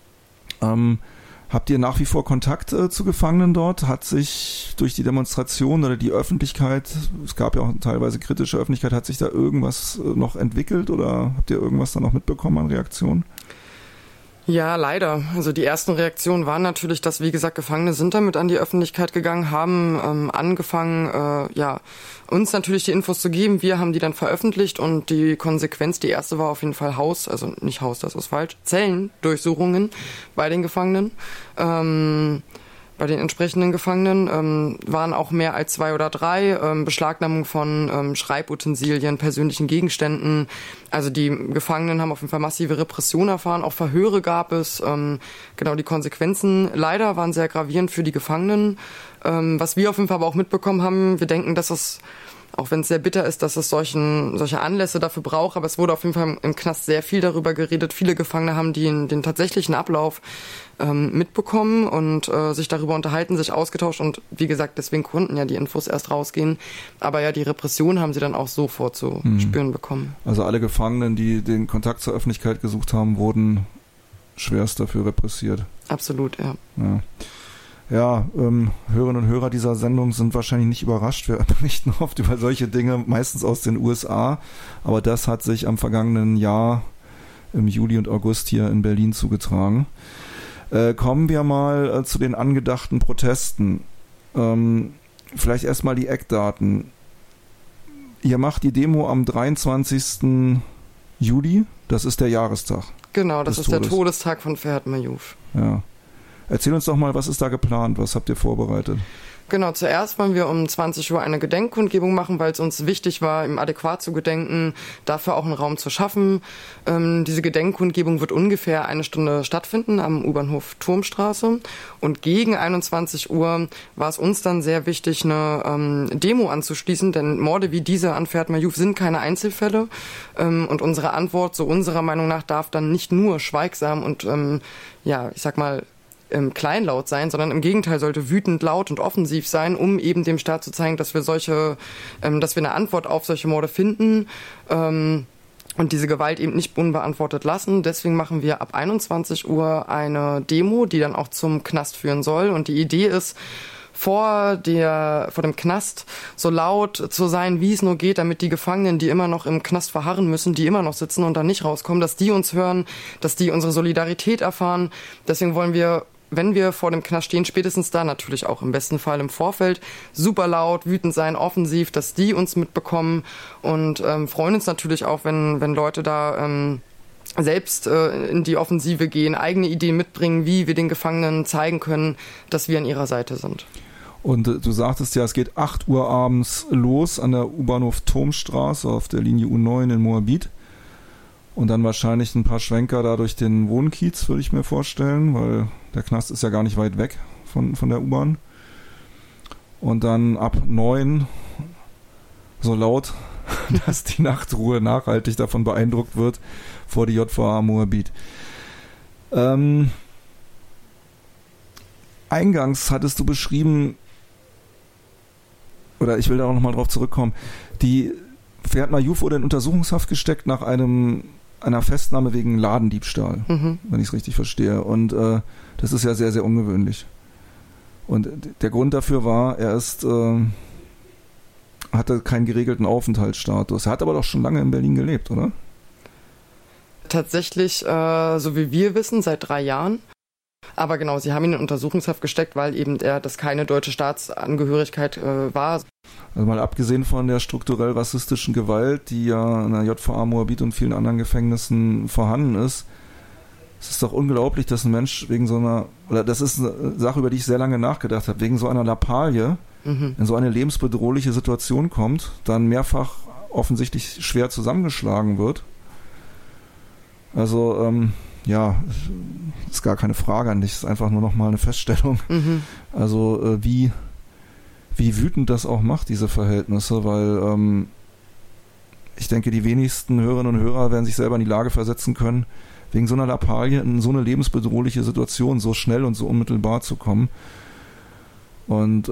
Habt ihr nach wie vor Kontakt zu Gefangenen dort? Hat sich durch die Demonstration oder die Öffentlichkeit, es gab ja auch teilweise kritische Öffentlichkeit, hat sich da irgendwas noch entwickelt oder habt ihr irgendwas da noch mitbekommen an Reaktionen? Ja, leider. Also die ersten Reaktionen waren natürlich, dass, wie gesagt, Gefangene sind damit an die Öffentlichkeit gegangen, haben angefangen, uns natürlich die Infos zu geben. Wir haben die dann veröffentlicht und die Konsequenz, die erste war auf jeden Fall das ist falsch, Zellendurchsuchungen bei den Gefangenen. Bei den entsprechenden Gefangenen waren auch mehr als 2 oder 3 Beschlagnahmung von Schreibutensilien, persönlichen Gegenständen. Also die Gefangenen haben auf jeden Fall massive Repression erfahren. Auch Verhöre gab es. Genau, die Konsequenzen leider waren sehr gravierend für die Gefangenen. Was wir auf jeden Fall aber auch mitbekommen haben, wir denken, dass es, auch wenn es sehr bitter ist, dass es solche Anlässe dafür braucht, aber es wurde auf jeden Fall im Knast sehr viel darüber geredet. Viele Gefangene haben den tatsächlichen Ablauf mitbekommen und sich darüber unterhalten, sich ausgetauscht und wie gesagt, deswegen konnten ja die Infos erst rausgehen. Aber ja, die Repression haben sie dann auch sofort zu spüren bekommen. Also alle Gefangenen, die den Kontakt zur Öffentlichkeit gesucht haben, wurden schwerst dafür repressiert. Absolut, ja. Ja, Hörerinnen und Hörer dieser Sendung sind wahrscheinlich nicht überrascht. Wir berichten oft über solche Dinge, meistens aus den USA. Aber das hat sich am vergangenen Jahr im Juli und August hier in Berlin zugetragen. Kommen wir mal zu den angedachten Protesten. Vielleicht erstmal die Eckdaten. Ihr macht die Demo am 23. Juli. Das ist der Jahrestag. Genau, das ist der Todestag von Ferhat Mayouf. Ja. Erzähl uns doch mal, was ist da geplant? Was habt ihr vorbereitet? Genau, zuerst wollen wir um 20 Uhr eine Gedenkkundgebung machen, weil es uns wichtig war, ihm adäquat zu gedenken, dafür auch einen Raum zu schaffen. Diese Gedenkkundgebung wird ungefähr 1 Stunde stattfinden am U-Bahnhof Turmstraße. Und gegen 21 Uhr war es uns dann sehr wichtig, eine Demo anzuschließen, denn Morde wie diese an Ferhat Mayouf sind keine Einzelfälle. Und unsere Antwort, so unserer Meinung nach, darf dann nicht nur schweigsam und, kleinlaut sein, sondern im Gegenteil sollte wütend, laut und offensiv sein, um eben dem Staat zu zeigen, dass wir eine Antwort auf solche Morde finden und diese Gewalt eben nicht unbeantwortet lassen. Deswegen machen wir ab 21 Uhr eine Demo, die dann auch zum Knast führen soll. Und die Idee ist, vor dem Knast so laut zu sein, wie es nur geht, damit die Gefangenen, die immer noch im Knast verharren müssen, die immer noch sitzen und da nicht rauskommen, dass die uns hören, dass die unsere Solidarität erfahren. Deswegen wollen wir, wenn wir vor dem Knast stehen, spätestens da natürlich auch im besten Fall im Vorfeld super laut, wütend sein, offensiv, dass die uns mitbekommen und freuen uns natürlich auch, wenn Leute da selbst in die Offensive gehen, eigene Ideen mitbringen, wie wir den Gefangenen zeigen können, dass wir an ihrer Seite sind. Und du sagtest ja, es geht 8 Uhr abends los an der U-Bahnhof Turmstraße auf der Linie U9 in Moabit. Und dann wahrscheinlich ein paar Schwenker da durch den Wohnkiez, würde ich mir vorstellen, weil der Knast ist ja gar nicht weit weg von der U-Bahn. Und dann ab 9 so laut, dass die Nachtruhe nachhaltig davon beeindruckt wird, vor die JVA Moabit. Eingangs hattest du beschrieben, oder ich will da auch nochmal drauf zurückkommen, die Ferhat Mayouf wurde in Untersuchungshaft gesteckt nach einer Festnahme wegen Ladendiebstahl, wenn ich es richtig verstehe. Und das ist ja sehr, sehr ungewöhnlich. Und der Grund dafür war, er hatte keinen geregelten Aufenthaltsstatus. Er hat aber doch schon lange in Berlin gelebt, oder? Tatsächlich, so wie wir wissen, seit 3 Jahren. Aber genau, sie haben ihn in Untersuchungshaft gesteckt, weil eben das keine deutsche Staatsangehörigkeit war. Also mal abgesehen von der strukturell rassistischen Gewalt, die ja in der JVA Moabit und vielen anderen Gefängnissen vorhanden ist, es ist doch unglaublich, dass ein Mensch das ist eine Sache, über die ich sehr lange nachgedacht habe, wegen so einer Lappalie in so eine lebensbedrohliche Situation kommt, dann mehrfach offensichtlich schwer zusammengeschlagen wird. Also, ist gar keine Frage an dich, ist einfach nur noch mal eine Feststellung. Also, wie wütend das auch macht, diese Verhältnisse, weil ich denke, die wenigsten Hörerinnen und Hörer werden sich selber in die Lage versetzen können, wegen so einer Lappalie in so eine lebensbedrohliche Situation so schnell und so unmittelbar zu kommen. Und,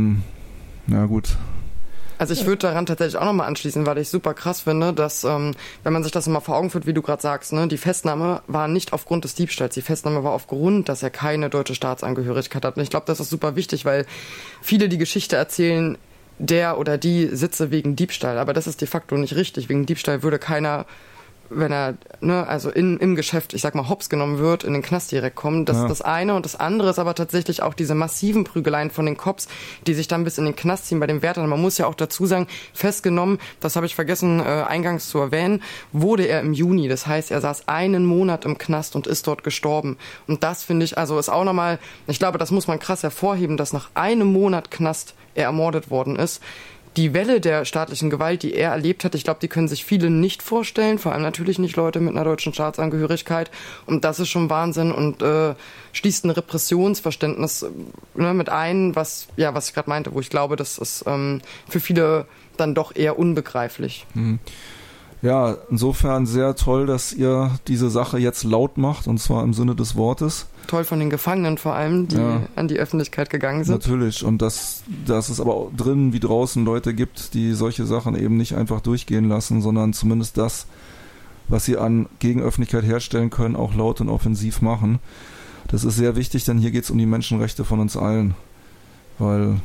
gut. Also ich würde daran tatsächlich auch nochmal anschließen, weil ich super krass finde, dass, wenn man sich das mal vor Augen führt, wie du gerade sagst, ne, die Festnahme war nicht aufgrund des Diebstahls, die Festnahme war aufgrund, dass er keine deutsche Staatsangehörigkeit hat. Und ich glaube, das ist super wichtig, weil viele die Geschichte erzählen, der oder die sitze wegen Diebstahl. Aber das ist de facto nicht richtig. Wegen Diebstahl würde keiner, wenn er im Geschäft, ich sag mal, hops genommen wird, in den Knast direkt kommen. Das ist das eine. Und das andere ist aber tatsächlich auch diese massiven Prügeleien von den Cops, die sich dann bis in den Knast ziehen bei den Wärtern. Man muss ja auch dazu sagen, festgenommen, das habe ich vergessen eingangs zu erwähnen, wurde er im Juni. Das heißt, er saß 1 Monat im Knast und ist dort gestorben. Und das finde ich, also ist auch nochmal, ich glaube, das muss man krass hervorheben, dass nach 1 Monat Knast er ermordet worden ist. Die Welle der staatlichen Gewalt, die er erlebt hat, ich glaube, die können sich viele nicht vorstellen, vor allem natürlich nicht Leute mit einer deutschen Staatsangehörigkeit. Und das ist schon Wahnsinn und schließt ein Repressionsverständnis mit ein, was ich gerade meinte, wo ich glaube, das ist für viele dann doch eher unbegreiflich. Ja, insofern sehr toll, dass ihr diese Sache jetzt laut macht, und zwar im Sinne des Wortes. Toll von den Gefangenen vor allem, die an die Öffentlichkeit gegangen sind. Natürlich, und dass es aber auch drinnen wie draußen Leute gibt, die solche Sachen eben nicht einfach durchgehen lassen, sondern zumindest das, was sie an Gegenöffentlichkeit herstellen können, auch laut und offensiv machen. Das ist sehr wichtig, denn hier geht es um die Menschenrechte von uns allen. Weil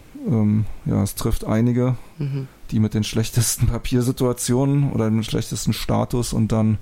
es trifft einige, die mit den schlechtesten Papiersituationen oder dem schlechtesten Status, und dann,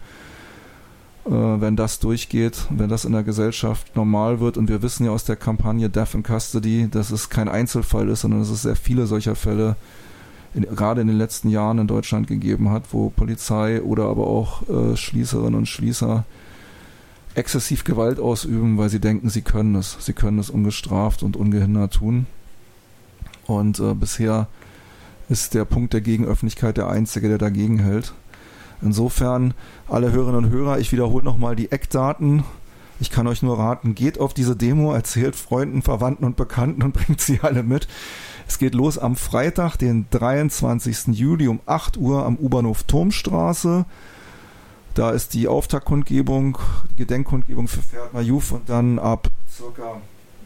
wenn das durchgeht, wenn das in der Gesellschaft normal wird, und wir wissen ja aus der Kampagne Death in Custody, dass es kein Einzelfall ist, sondern dass es sehr viele solcher Fälle gerade in den letzten Jahren in Deutschland gegeben hat, wo Polizei oder aber auch Schließerinnen und Schließer exzessiv Gewalt ausüben, weil sie denken, sie können es ungestraft und ungehindert tun. Und bisher ist der Punkt der Gegenöffentlichkeit der einzige, der dagegen hält. Insofern, alle Hörerinnen und Hörer, ich wiederhole nochmal die Eckdaten. Ich kann euch nur raten, geht auf diese Demo, erzählt Freunden, Verwandten und Bekannten und bringt sie alle mit. Es geht los am Freitag, den 23. Juli um 8 Uhr am U-Bahnhof Turmstraße. Da ist die Auftaktkundgebung, die Gedenkkundgebung für Ferhat Mayyouf und dann ab circa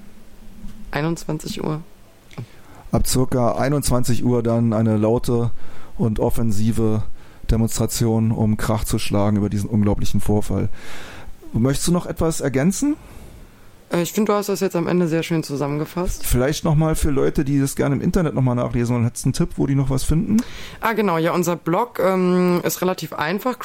21 Uhr. Ab circa 21 Uhr dann eine laute und offensive Demonstration, um Krach zu schlagen über diesen unglaublichen Vorfall. Möchtest du noch etwas ergänzen? Ich finde, du hast das jetzt am Ende sehr schön zusammengefasst. Vielleicht nochmal für Leute, die das gerne im Internet nochmal nachlesen wollen, hättest du einen Tipp, wo die noch was finden? Genau, ja, unser Blog ist relativ einfach,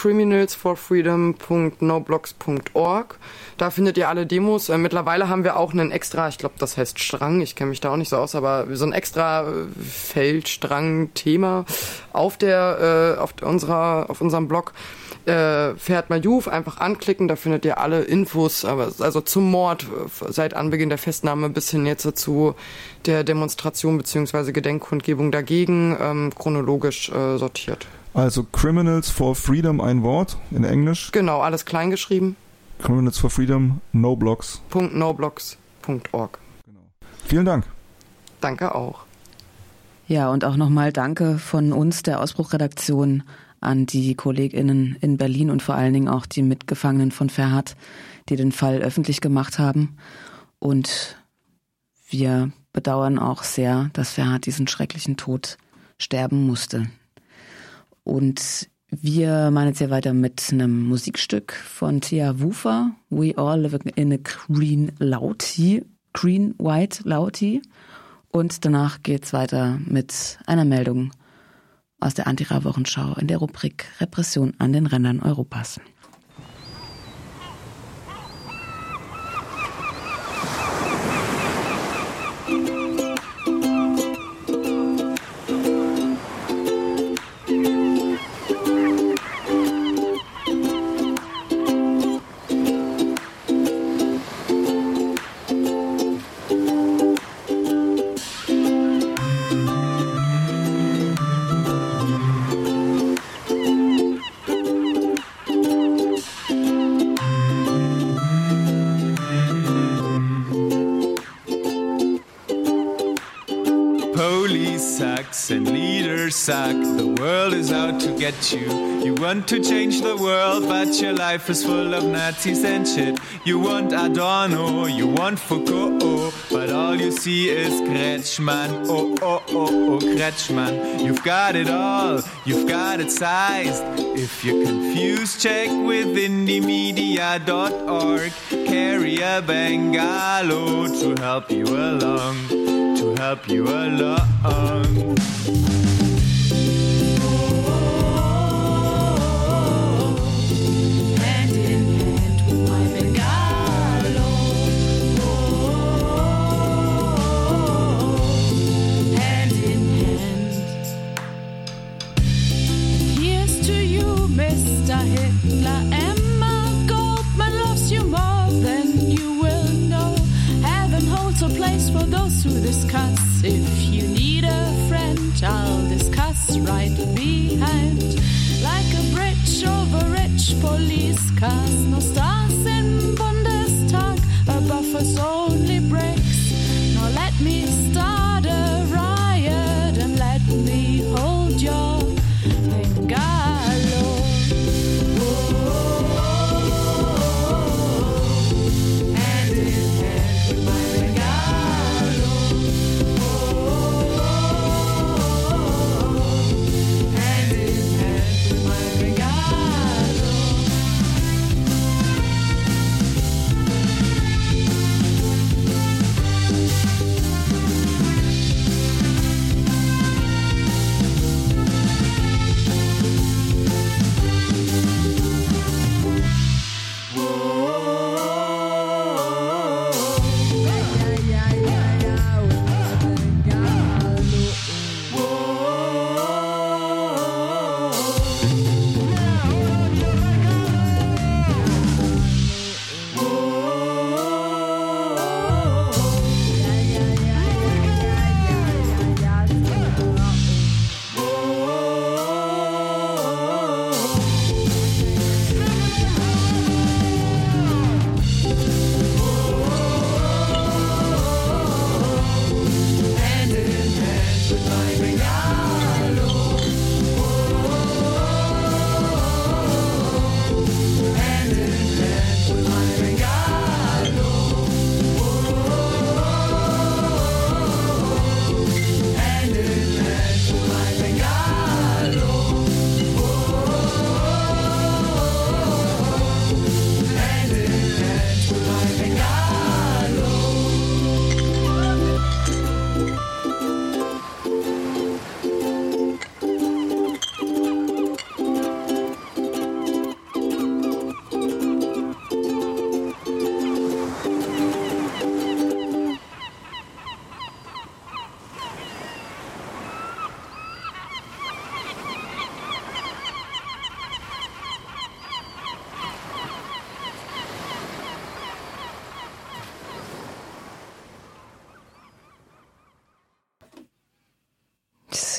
criminalsforfreedom.noblogs.org. Da findet ihr alle Demos. Mittlerweile haben wir auch einen extra, ich glaube, das heißt Strang, ich kenne mich da auch nicht so aus, aber so ein extra Feldstrang-Thema auf unserem Blog. Ferhat Mayyouf, einfach anklicken, da findet ihr alle Infos, also zum Mord, seit Anbeginn der Festnahme bis hin jetzt zu der Demonstration bzw. Gedenkkundgebung dagegen, chronologisch sortiert. Also Criminals for Freedom, ein Wort in Englisch? Genau, alles klein geschrieben. Criminals for Freedom, noblogs. .noblogs.org. Genau. Vielen Dank. Danke auch. Ja, und auch nochmal Danke von uns, der Ausbruch-Redaktion, an die KollegInnen in Berlin und vor allen Dingen auch die Mitgefangenen von Ferhat, die den Fall öffentlich gemacht haben. Und wir bedauern auch sehr, dass Ferhat diesen schrecklichen Tod sterben musste. Und wir machen jetzt hier weiter mit einem Musikstück von Tia Woofer, We All Live in a Green White Lauti. Und danach geht's weiter mit einer Meldung aus der Antira-Wochenschau in der Rubrik Repression an den Rändern Europas. And leaders suck, the world is out to get you. You want to change the world, but your life is full of Nazis and shit. You want Adorno, you want Foucault, but all you see is Kretschmann. Oh, oh, oh, oh, Kretschmann. You've got it all, you've got it sized. If you're confused, check with indiemedia.org. Carry a bengalo to help you along. To help you along. Hand in hand with my bengalo. Hand in hand. Here's to you, Mr. Hitler. Emma Goldman loves you more than you will know. Heaven holds a place for those who discuss. If you need a friend, I'll discuss right behind. Like a bridge over rich police cars. No stars in Bundestag, above us only bricks. Now let me start a riot and let me hold your bengalo. Hand in hand with my bengalo. Hand in hand with my bengalo.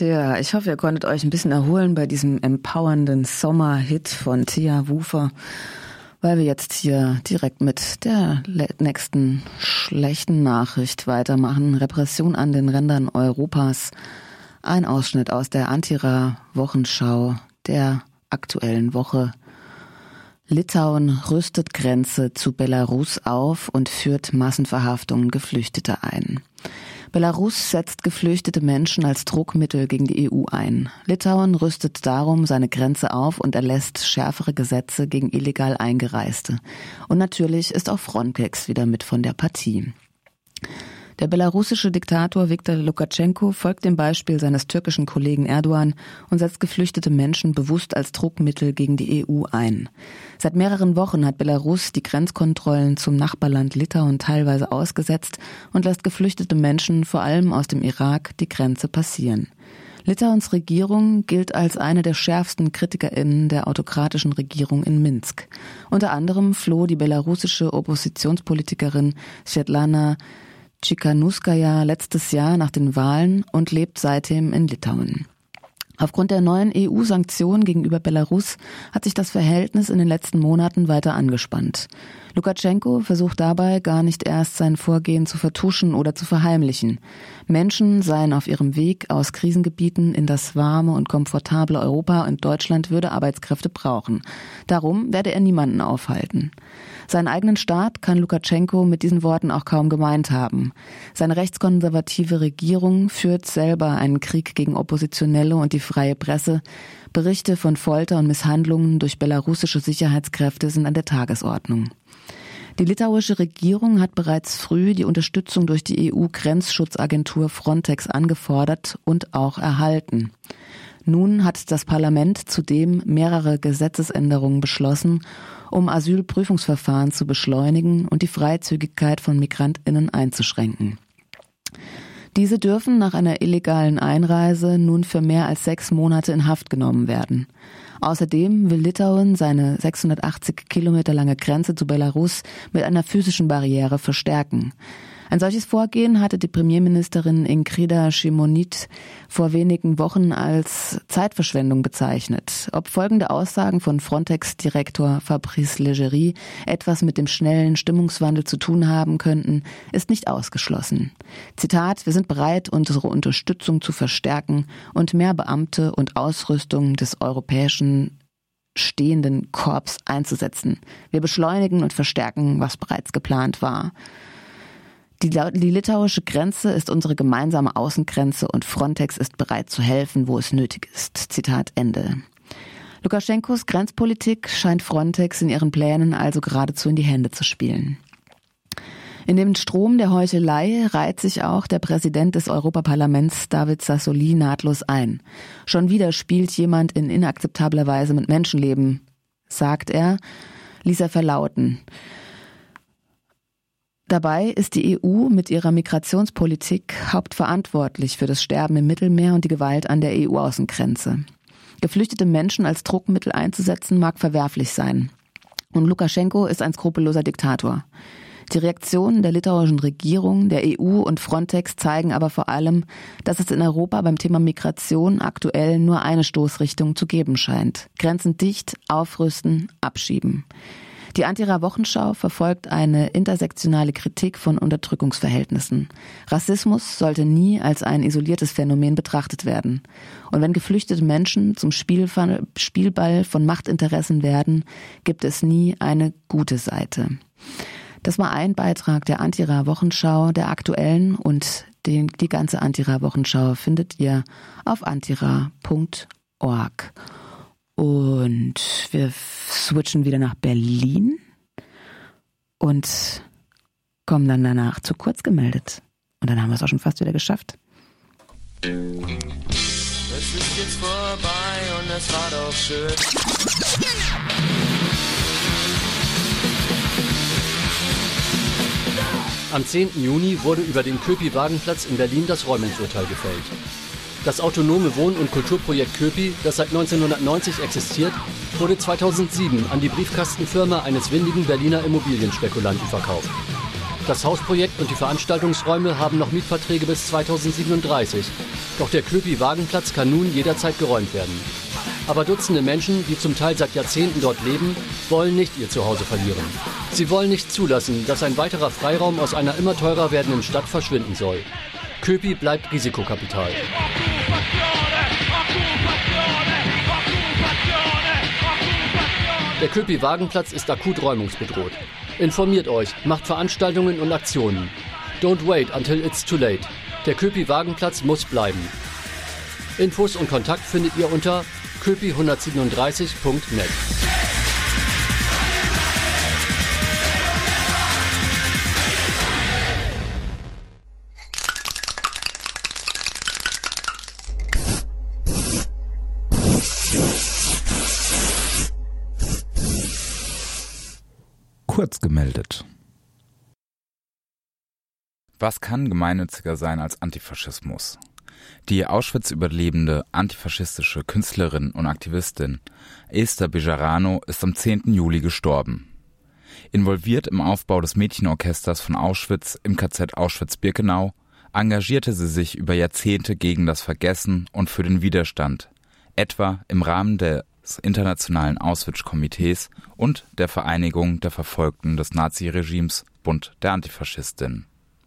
Tja, ich hoffe, ihr konntet euch ein bisschen erholen bei diesem empowernden Sommerhit von Tia Wufer, weil wir jetzt hier direkt mit der nächsten schlechten Nachricht weitermachen. Repression an den Rändern Europas. Ein Ausschnitt aus der Antira-Wochenschau der aktuellen Woche. Litauen rüstet Grenze zu Belarus auf und führt Massenverhaftungen Geflüchteter ein. Belarus setzt geflüchtete Menschen als Druckmittel gegen die EU ein. Litauen rüstet darum seine Grenze auf und erlässt schärfere Gesetze gegen illegal Eingereiste. Und natürlich ist auch Frontex wieder mit von der Partie. Der belarussische Diktator Viktor Lukaschenko folgt dem Beispiel seines türkischen Kollegen Erdogan und setzt geflüchtete Menschen bewusst als Druckmittel gegen die EU ein. Seit mehreren Wochen hat Belarus die Grenzkontrollen zum Nachbarland Litauen teilweise ausgesetzt und lässt geflüchtete Menschen, vor allem aus dem Irak, die Grenze passieren. Litauens Regierung gilt als eine der schärfsten KritikerInnen der autokratischen Regierung in Minsk. Unter anderem floh die belarussische Oppositionspolitikerin Svetlana Tsikhanouskaya letztes Jahr nach den Wahlen und lebt seitdem in Litauen. Aufgrund der neuen EU-Sanktionen gegenüber Belarus hat sich das Verhältnis in den letzten Monaten weiter angespannt. Lukaschenko versucht dabei gar nicht erst sein Vorgehen zu vertuschen oder zu verheimlichen. Menschen seien auf ihrem Weg aus Krisengebieten in das warme und komfortable Europa und Deutschland würde Arbeitskräfte brauchen. Darum werde er niemanden aufhalten. Seinen eigenen Staat kann Lukaschenko mit diesen Worten auch kaum gemeint haben. Seine rechtskonservative Regierung führt selber einen Krieg gegen Oppositionelle und die freie Presse. Berichte von Folter und Misshandlungen durch belarussische Sicherheitskräfte sind an der Tagesordnung. Die litauische Regierung hat bereits früh die Unterstützung durch die EU-Grenzschutzagentur Frontex angefordert und auch erhalten. Nun hat das Parlament zudem mehrere Gesetzesänderungen beschlossen, um Asylprüfungsverfahren zu beschleunigen und die Freizügigkeit von MigrantInnen einzuschränken. Diese dürfen nach einer illegalen Einreise nun für mehr als 6 Monate in Haft genommen werden. Außerdem will Litauen seine 680 Kilometer lange Grenze zu Belarus mit einer physischen Barriere verstärken. Ein solches Vorgehen hatte die Premierministerin Ingrida Šimonytė vor wenigen Wochen als Zeitverschwendung bezeichnet. Ob folgende Aussagen von Frontex-Direktor Fabrice Leggeri etwas mit dem schnellen Stimmungswandel zu tun haben könnten, ist nicht ausgeschlossen. Zitat: Wir sind bereit, unsere Unterstützung zu verstärken und mehr Beamte und Ausrüstung des europäischen stehenden Korps einzusetzen. Wir beschleunigen und verstärken, was bereits geplant war. Die litauische Grenze ist unsere gemeinsame Außengrenze und Frontex ist bereit zu helfen, wo es nötig ist. Zitat Ende. Lukaschenkos Grenzpolitik scheint Frontex in ihren Plänen also geradezu in die Hände zu spielen. In dem Strom der Heuchelei reiht sich auch der Präsident des Europaparlaments David Sassoli nahtlos ein. Schon wieder spielt jemand in inakzeptabler Weise mit Menschenleben, sagt er, ließ er verlauten. Dabei ist die EU mit ihrer Migrationspolitik hauptverantwortlich für das Sterben im Mittelmeer und die Gewalt an der EU-Außengrenze. Geflüchtete Menschen als Druckmittel einzusetzen mag verwerflich sein. Und Lukaschenko ist ein skrupelloser Diktator. Die Reaktionen der litauischen Regierung, der EU und Frontex zeigen aber vor allem, dass es in Europa beim Thema Migration aktuell nur eine Stoßrichtung zu geben scheint. Grenzen dicht, aufrüsten, abschieben. Die Antira-Wochenschau verfolgt eine intersektionale Kritik von Unterdrückungsverhältnissen. Rassismus sollte nie als ein isoliertes Phänomen betrachtet werden. Und wenn geflüchtete Menschen zum Spielball von Machtinteressen werden, gibt es nie eine gute Seite. Das war ein Beitrag der Antira-Wochenschau, der aktuellen, und die ganze Antira-Wochenschau findet ihr auf antira.org. Und wir switchen wieder nach Berlin und kommen dann danach zu kurz gemeldet. Und dann haben wir es auch schon fast wieder geschafft. Es ist jetzt vorbei und es war doch schön. Am 10. Juni wurde über den Köpi-Wagenplatz in Berlin das Räumungsurteil gefällt. Das autonome Wohn- und Kulturprojekt Köpi, das seit 1990 existiert, wurde 2007 an die Briefkastenfirma eines windigen Berliner Immobilienspekulanten verkauft. Das Hausprojekt und die Veranstaltungsräume haben noch Mietverträge bis 2037. Doch der Köpi-Wagenplatz kann nun jederzeit geräumt werden. Aber Dutzende Menschen, die zum Teil seit Jahrzehnten dort leben, wollen nicht ihr Zuhause verlieren. Sie wollen nicht zulassen, dass ein weiterer Freiraum aus einer immer teurer werdenden Stadt verschwinden soll. Köpi bleibt Risikokapital. Der Köpi-Wagenplatz ist akut räumungsbedroht. Informiert euch, macht Veranstaltungen und Aktionen. Don't wait until it's too late. Der Köpi-Wagenplatz muss bleiben. Infos und Kontakt findet ihr unter köpi137.net. Kurz gemeldet. Was kann gemeinnütziger sein als Antifaschismus? Die Auschwitz-überlebende antifaschistische Künstlerin und Aktivistin Esther Bejarano ist am 10. Juli gestorben. Involviert im Aufbau des Mädchenorchesters von Auschwitz im KZ Auschwitz-Birkenau, engagierte sie sich über Jahrzehnte gegen das Vergessen und für den Widerstand, etwa im Rahmen des Internationalen Auschwitz-Komitees und der Vereinigung der Verfolgten des Naziregimes Bund der Antifaschistinnen.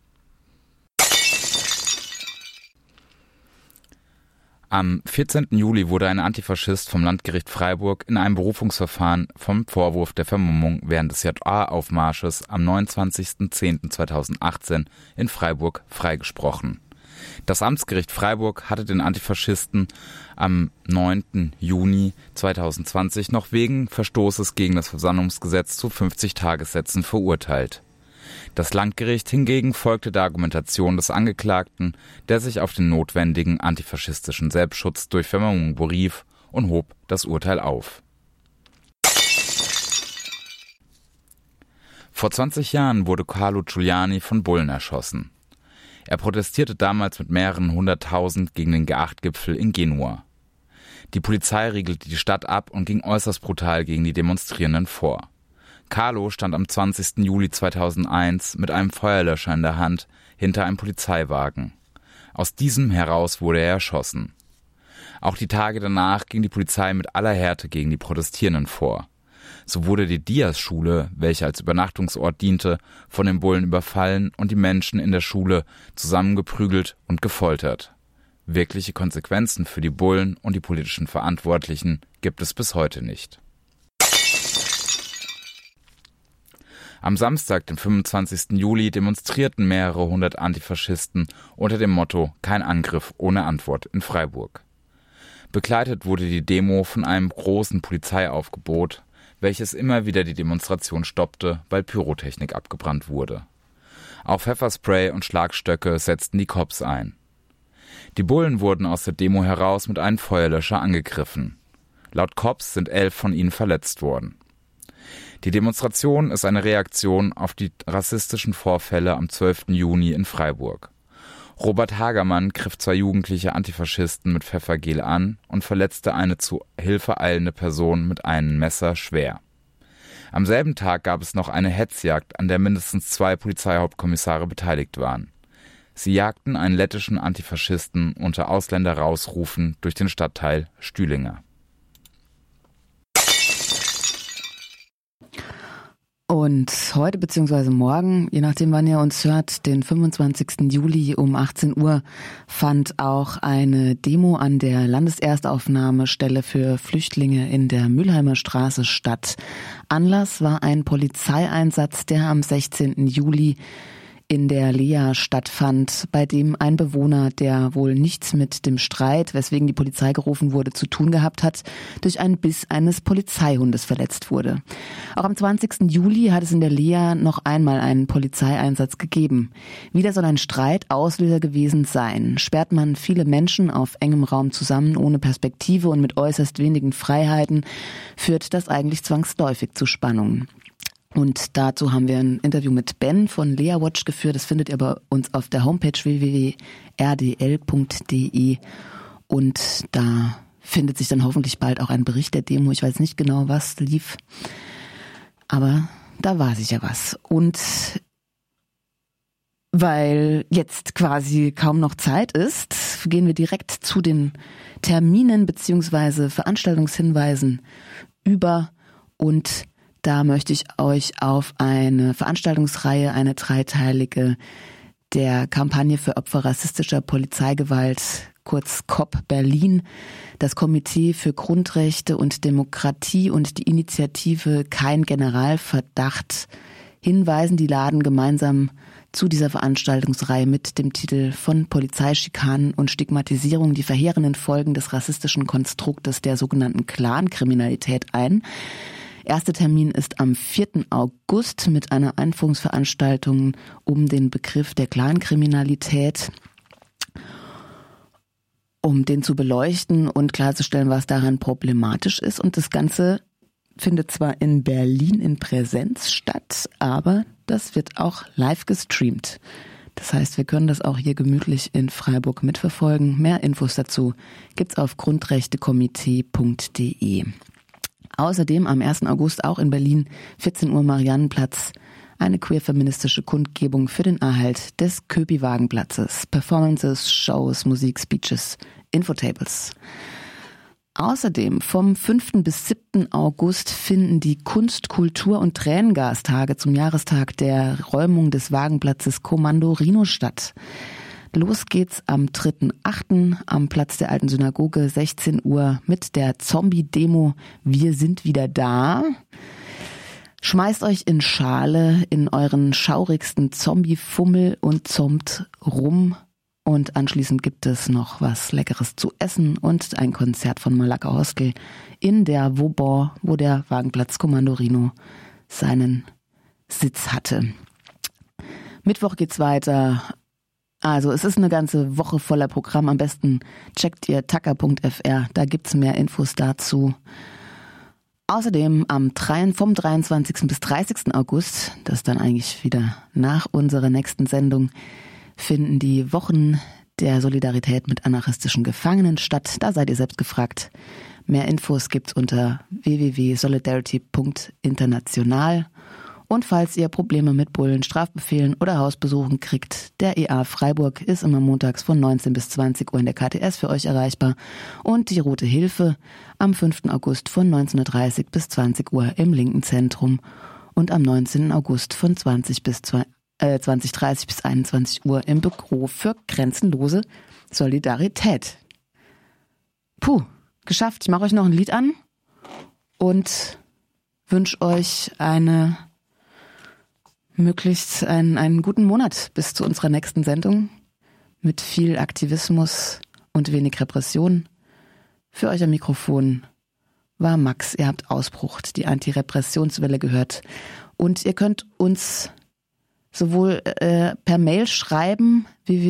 Am 14. Juli wurde ein Antifaschist vom Landgericht Freiburg in einem Berufungsverfahren vom Vorwurf der Vermummung während des JA-Aufmarsches am 29.10.2018 in Freiburg freigesprochen. Das Amtsgericht Freiburg hatte den Antifaschisten am 9. Juni 2020 noch wegen Verstoßes gegen das Versammlungsgesetz zu 50 Tagessätzen verurteilt. Das Landgericht hingegen folgte der Argumentation des Angeklagten, der sich auf den notwendigen antifaschistischen Selbstschutz durch Vermummung berief und hob das Urteil auf. Vor 20 Jahren wurde Carlo Giuliani von Bullen erschossen. Er protestierte damals mit mehreren 100.000 gegen den G8-Gipfel in Genua. Die Polizei riegelte die Stadt ab und ging äußerst brutal gegen die Demonstrierenden vor. Carlo stand am 20. Juli 2001 mit einem Feuerlöscher in der Hand hinter einem Polizeiwagen. Aus diesem heraus wurde er erschossen. Auch die Tage danach ging die Polizei mit aller Härte gegen die Protestierenden vor. So wurde die Diaz-Schule, welche als Übernachtungsort diente, von den Bullen überfallen und die Menschen in der Schule zusammengeprügelt und gefoltert. Wirkliche Konsequenzen für die Bullen und die politischen Verantwortlichen gibt es bis heute nicht. Am Samstag, den 25. Juli, demonstrierten mehrere hundert Antifaschisten unter dem Motto »Kein Angriff ohne Antwort« in Freiburg. Begleitet wurde die Demo von einem großen Polizeiaufgebot, welches immer wieder die Demonstration stoppte, weil Pyrotechnik abgebrannt wurde. Auch Pfefferspray und Schlagstöcke setzten die Cops ein. Die Bullen wurden aus der Demo heraus mit einem Feuerlöscher angegriffen. Laut Cops sind 11 von ihnen verletzt worden. Die Demonstration ist eine Reaktion auf die rassistischen Vorfälle am 12. Juni in Freiburg. Robert Hagermann griff 2 jugendliche Antifaschisten mit Pfeffergel an und verletzte eine zu Hilfe eilende Person mit einem Messer schwer. Am selben Tag gab es noch eine Hetzjagd, an der mindestens 2 Polizeihauptkommissare beteiligt waren. Sie jagten einen lettischen Antifaschisten unter Ausländer-Rausrufen durch den Stadtteil Stühlinger. Und heute bzw. morgen, je nachdem wann ihr uns hört, den 25. Juli um 18 Uhr fand auch eine Demo an der Landeserstaufnahmestelle für Flüchtlinge in der Mülheimer Straße statt. Anlass war ein Polizeieinsatz, der am 16. Juli in der Lea stattfand, bei dem ein Bewohner, der wohl nichts mit dem Streit, weswegen die Polizei gerufen wurde, zu tun gehabt hat, durch einen Biss eines Polizeihundes verletzt wurde. Auch am 20. Juli hat es in der Lea noch einmal einen Polizeieinsatz gegeben. Wieder soll ein Streit Auslöser gewesen sein. Sperrt man viele Menschen auf engem Raum zusammen, ohne Perspektive und mit äußerst wenigen Freiheiten, führt das eigentlich zwangsläufig zu Spannungen. Und dazu haben wir ein Interview mit Ben von Lea Watch geführt. Das findet ihr bei uns auf der Homepage www.rdl.de. Und da findet sich dann hoffentlich bald auch ein Bericht der Demo. Ich weiß nicht genau, was lief, aber da war sicher was. Und weil jetzt quasi kaum noch Zeit ist, gehen wir direkt zu den Terminen bzw. Veranstaltungshinweisen über und da möchte ich euch auf eine Veranstaltungsreihe, eine dreiteilige der Kampagne für Opfer rassistischer Polizeigewalt, kurz COP Berlin, das Komitee für Grundrechte und Demokratie und die Initiative Kein Generalverdacht hinweisen. Die laden gemeinsam zu dieser Veranstaltungsreihe mit dem Titel Von Polizeischikanen und Stigmatisierung die verheerenden Folgen des rassistischen Konstruktes der sogenannten Clankriminalität ein. Erster Termin ist am 4. August mit einer Einführungsveranstaltung um den Begriff der Clankriminalität, um den zu beleuchten und klarzustellen, was daran problematisch ist. Und das Ganze findet zwar in Berlin in Präsenz statt, aber das wird auch live gestreamt. Das heißt, wir können das auch hier gemütlich in Freiburg mitverfolgen. Mehr Infos dazu gibt's auf grundrechtekomitee.de. Außerdem am 1. August auch in Berlin, 14 Uhr Mariannenplatz, eine queer-feministische Kundgebung für den Erhalt des Köpi-Wagenplatzes. Performances, Shows, Musik, Speeches, Infotables. Außerdem vom 5. bis 7. August finden die Kunst-, Kultur- und Tränengastage zum Jahrestag der Räumung des Wagenplatzes Kommando Rhino statt. Los geht's am 3.8. am Platz der Alten Synagoge, 16 Uhr mit der Zombie-Demo Wir sind wieder da. Schmeißt euch in Schale in euren schaurigsten Zombie-Fummel und zombt rum. Und anschließend gibt es noch was Leckeres zu essen und ein Konzert von Malaka Hostel in der Vauban, wo der Wagenplatz Kommando Rhino seinen Sitz hatte. Mittwoch geht's weiter. Also es ist eine ganze Woche voller Programm. Am besten checkt ihr tacker.fr, da gibt's mehr Infos dazu. Außerdem vom 23. bis 30. August, das ist dann eigentlich wieder nach unserer nächsten Sendung, finden die Wochen der Solidarität mit anarchistischen Gefangenen statt. Da seid ihr selbst gefragt. Mehr Infos gibt's unter www.solidarity.international. Und falls ihr Probleme mit Bullen, Strafbefehlen oder Hausbesuchen kriegt, der EA Freiburg ist immer montags von 19 bis 20 Uhr in der KTS für euch erreichbar und die Rote Hilfe am 5. August von 19.30 bis 20 Uhr im linken Zentrum und am 19. August von 20.30 bis 21 Uhr im Büro für grenzenlose Solidarität. Puh, geschafft. Ich mache euch noch ein Lied an und wünsche euch möglichst einen guten Monat bis zu unserer nächsten Sendung mit viel Aktivismus und wenig Repression. Für euch am Mikrofon war Max. Ihr habt Ausbruch, die Antirepressionswelle gehört. Und ihr könnt uns sowohl per Mail schreiben,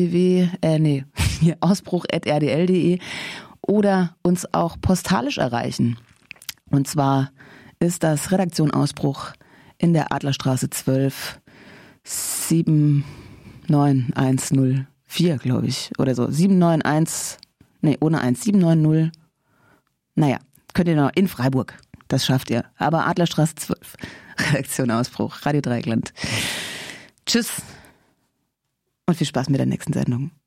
ausbruch@rdl.de oder uns auch postalisch erreichen. Und zwar ist das Redaktion Ausbruch in der Adlerstraße 12 79104, glaube ich, oder so. 790. Naja, könnt ihr noch in Freiburg. Das schafft ihr. Aber Adlerstraße 12, Redaktion Ausbruch, Radio Dreieckland. Tschüss und viel Spaß mit der nächsten Sendung.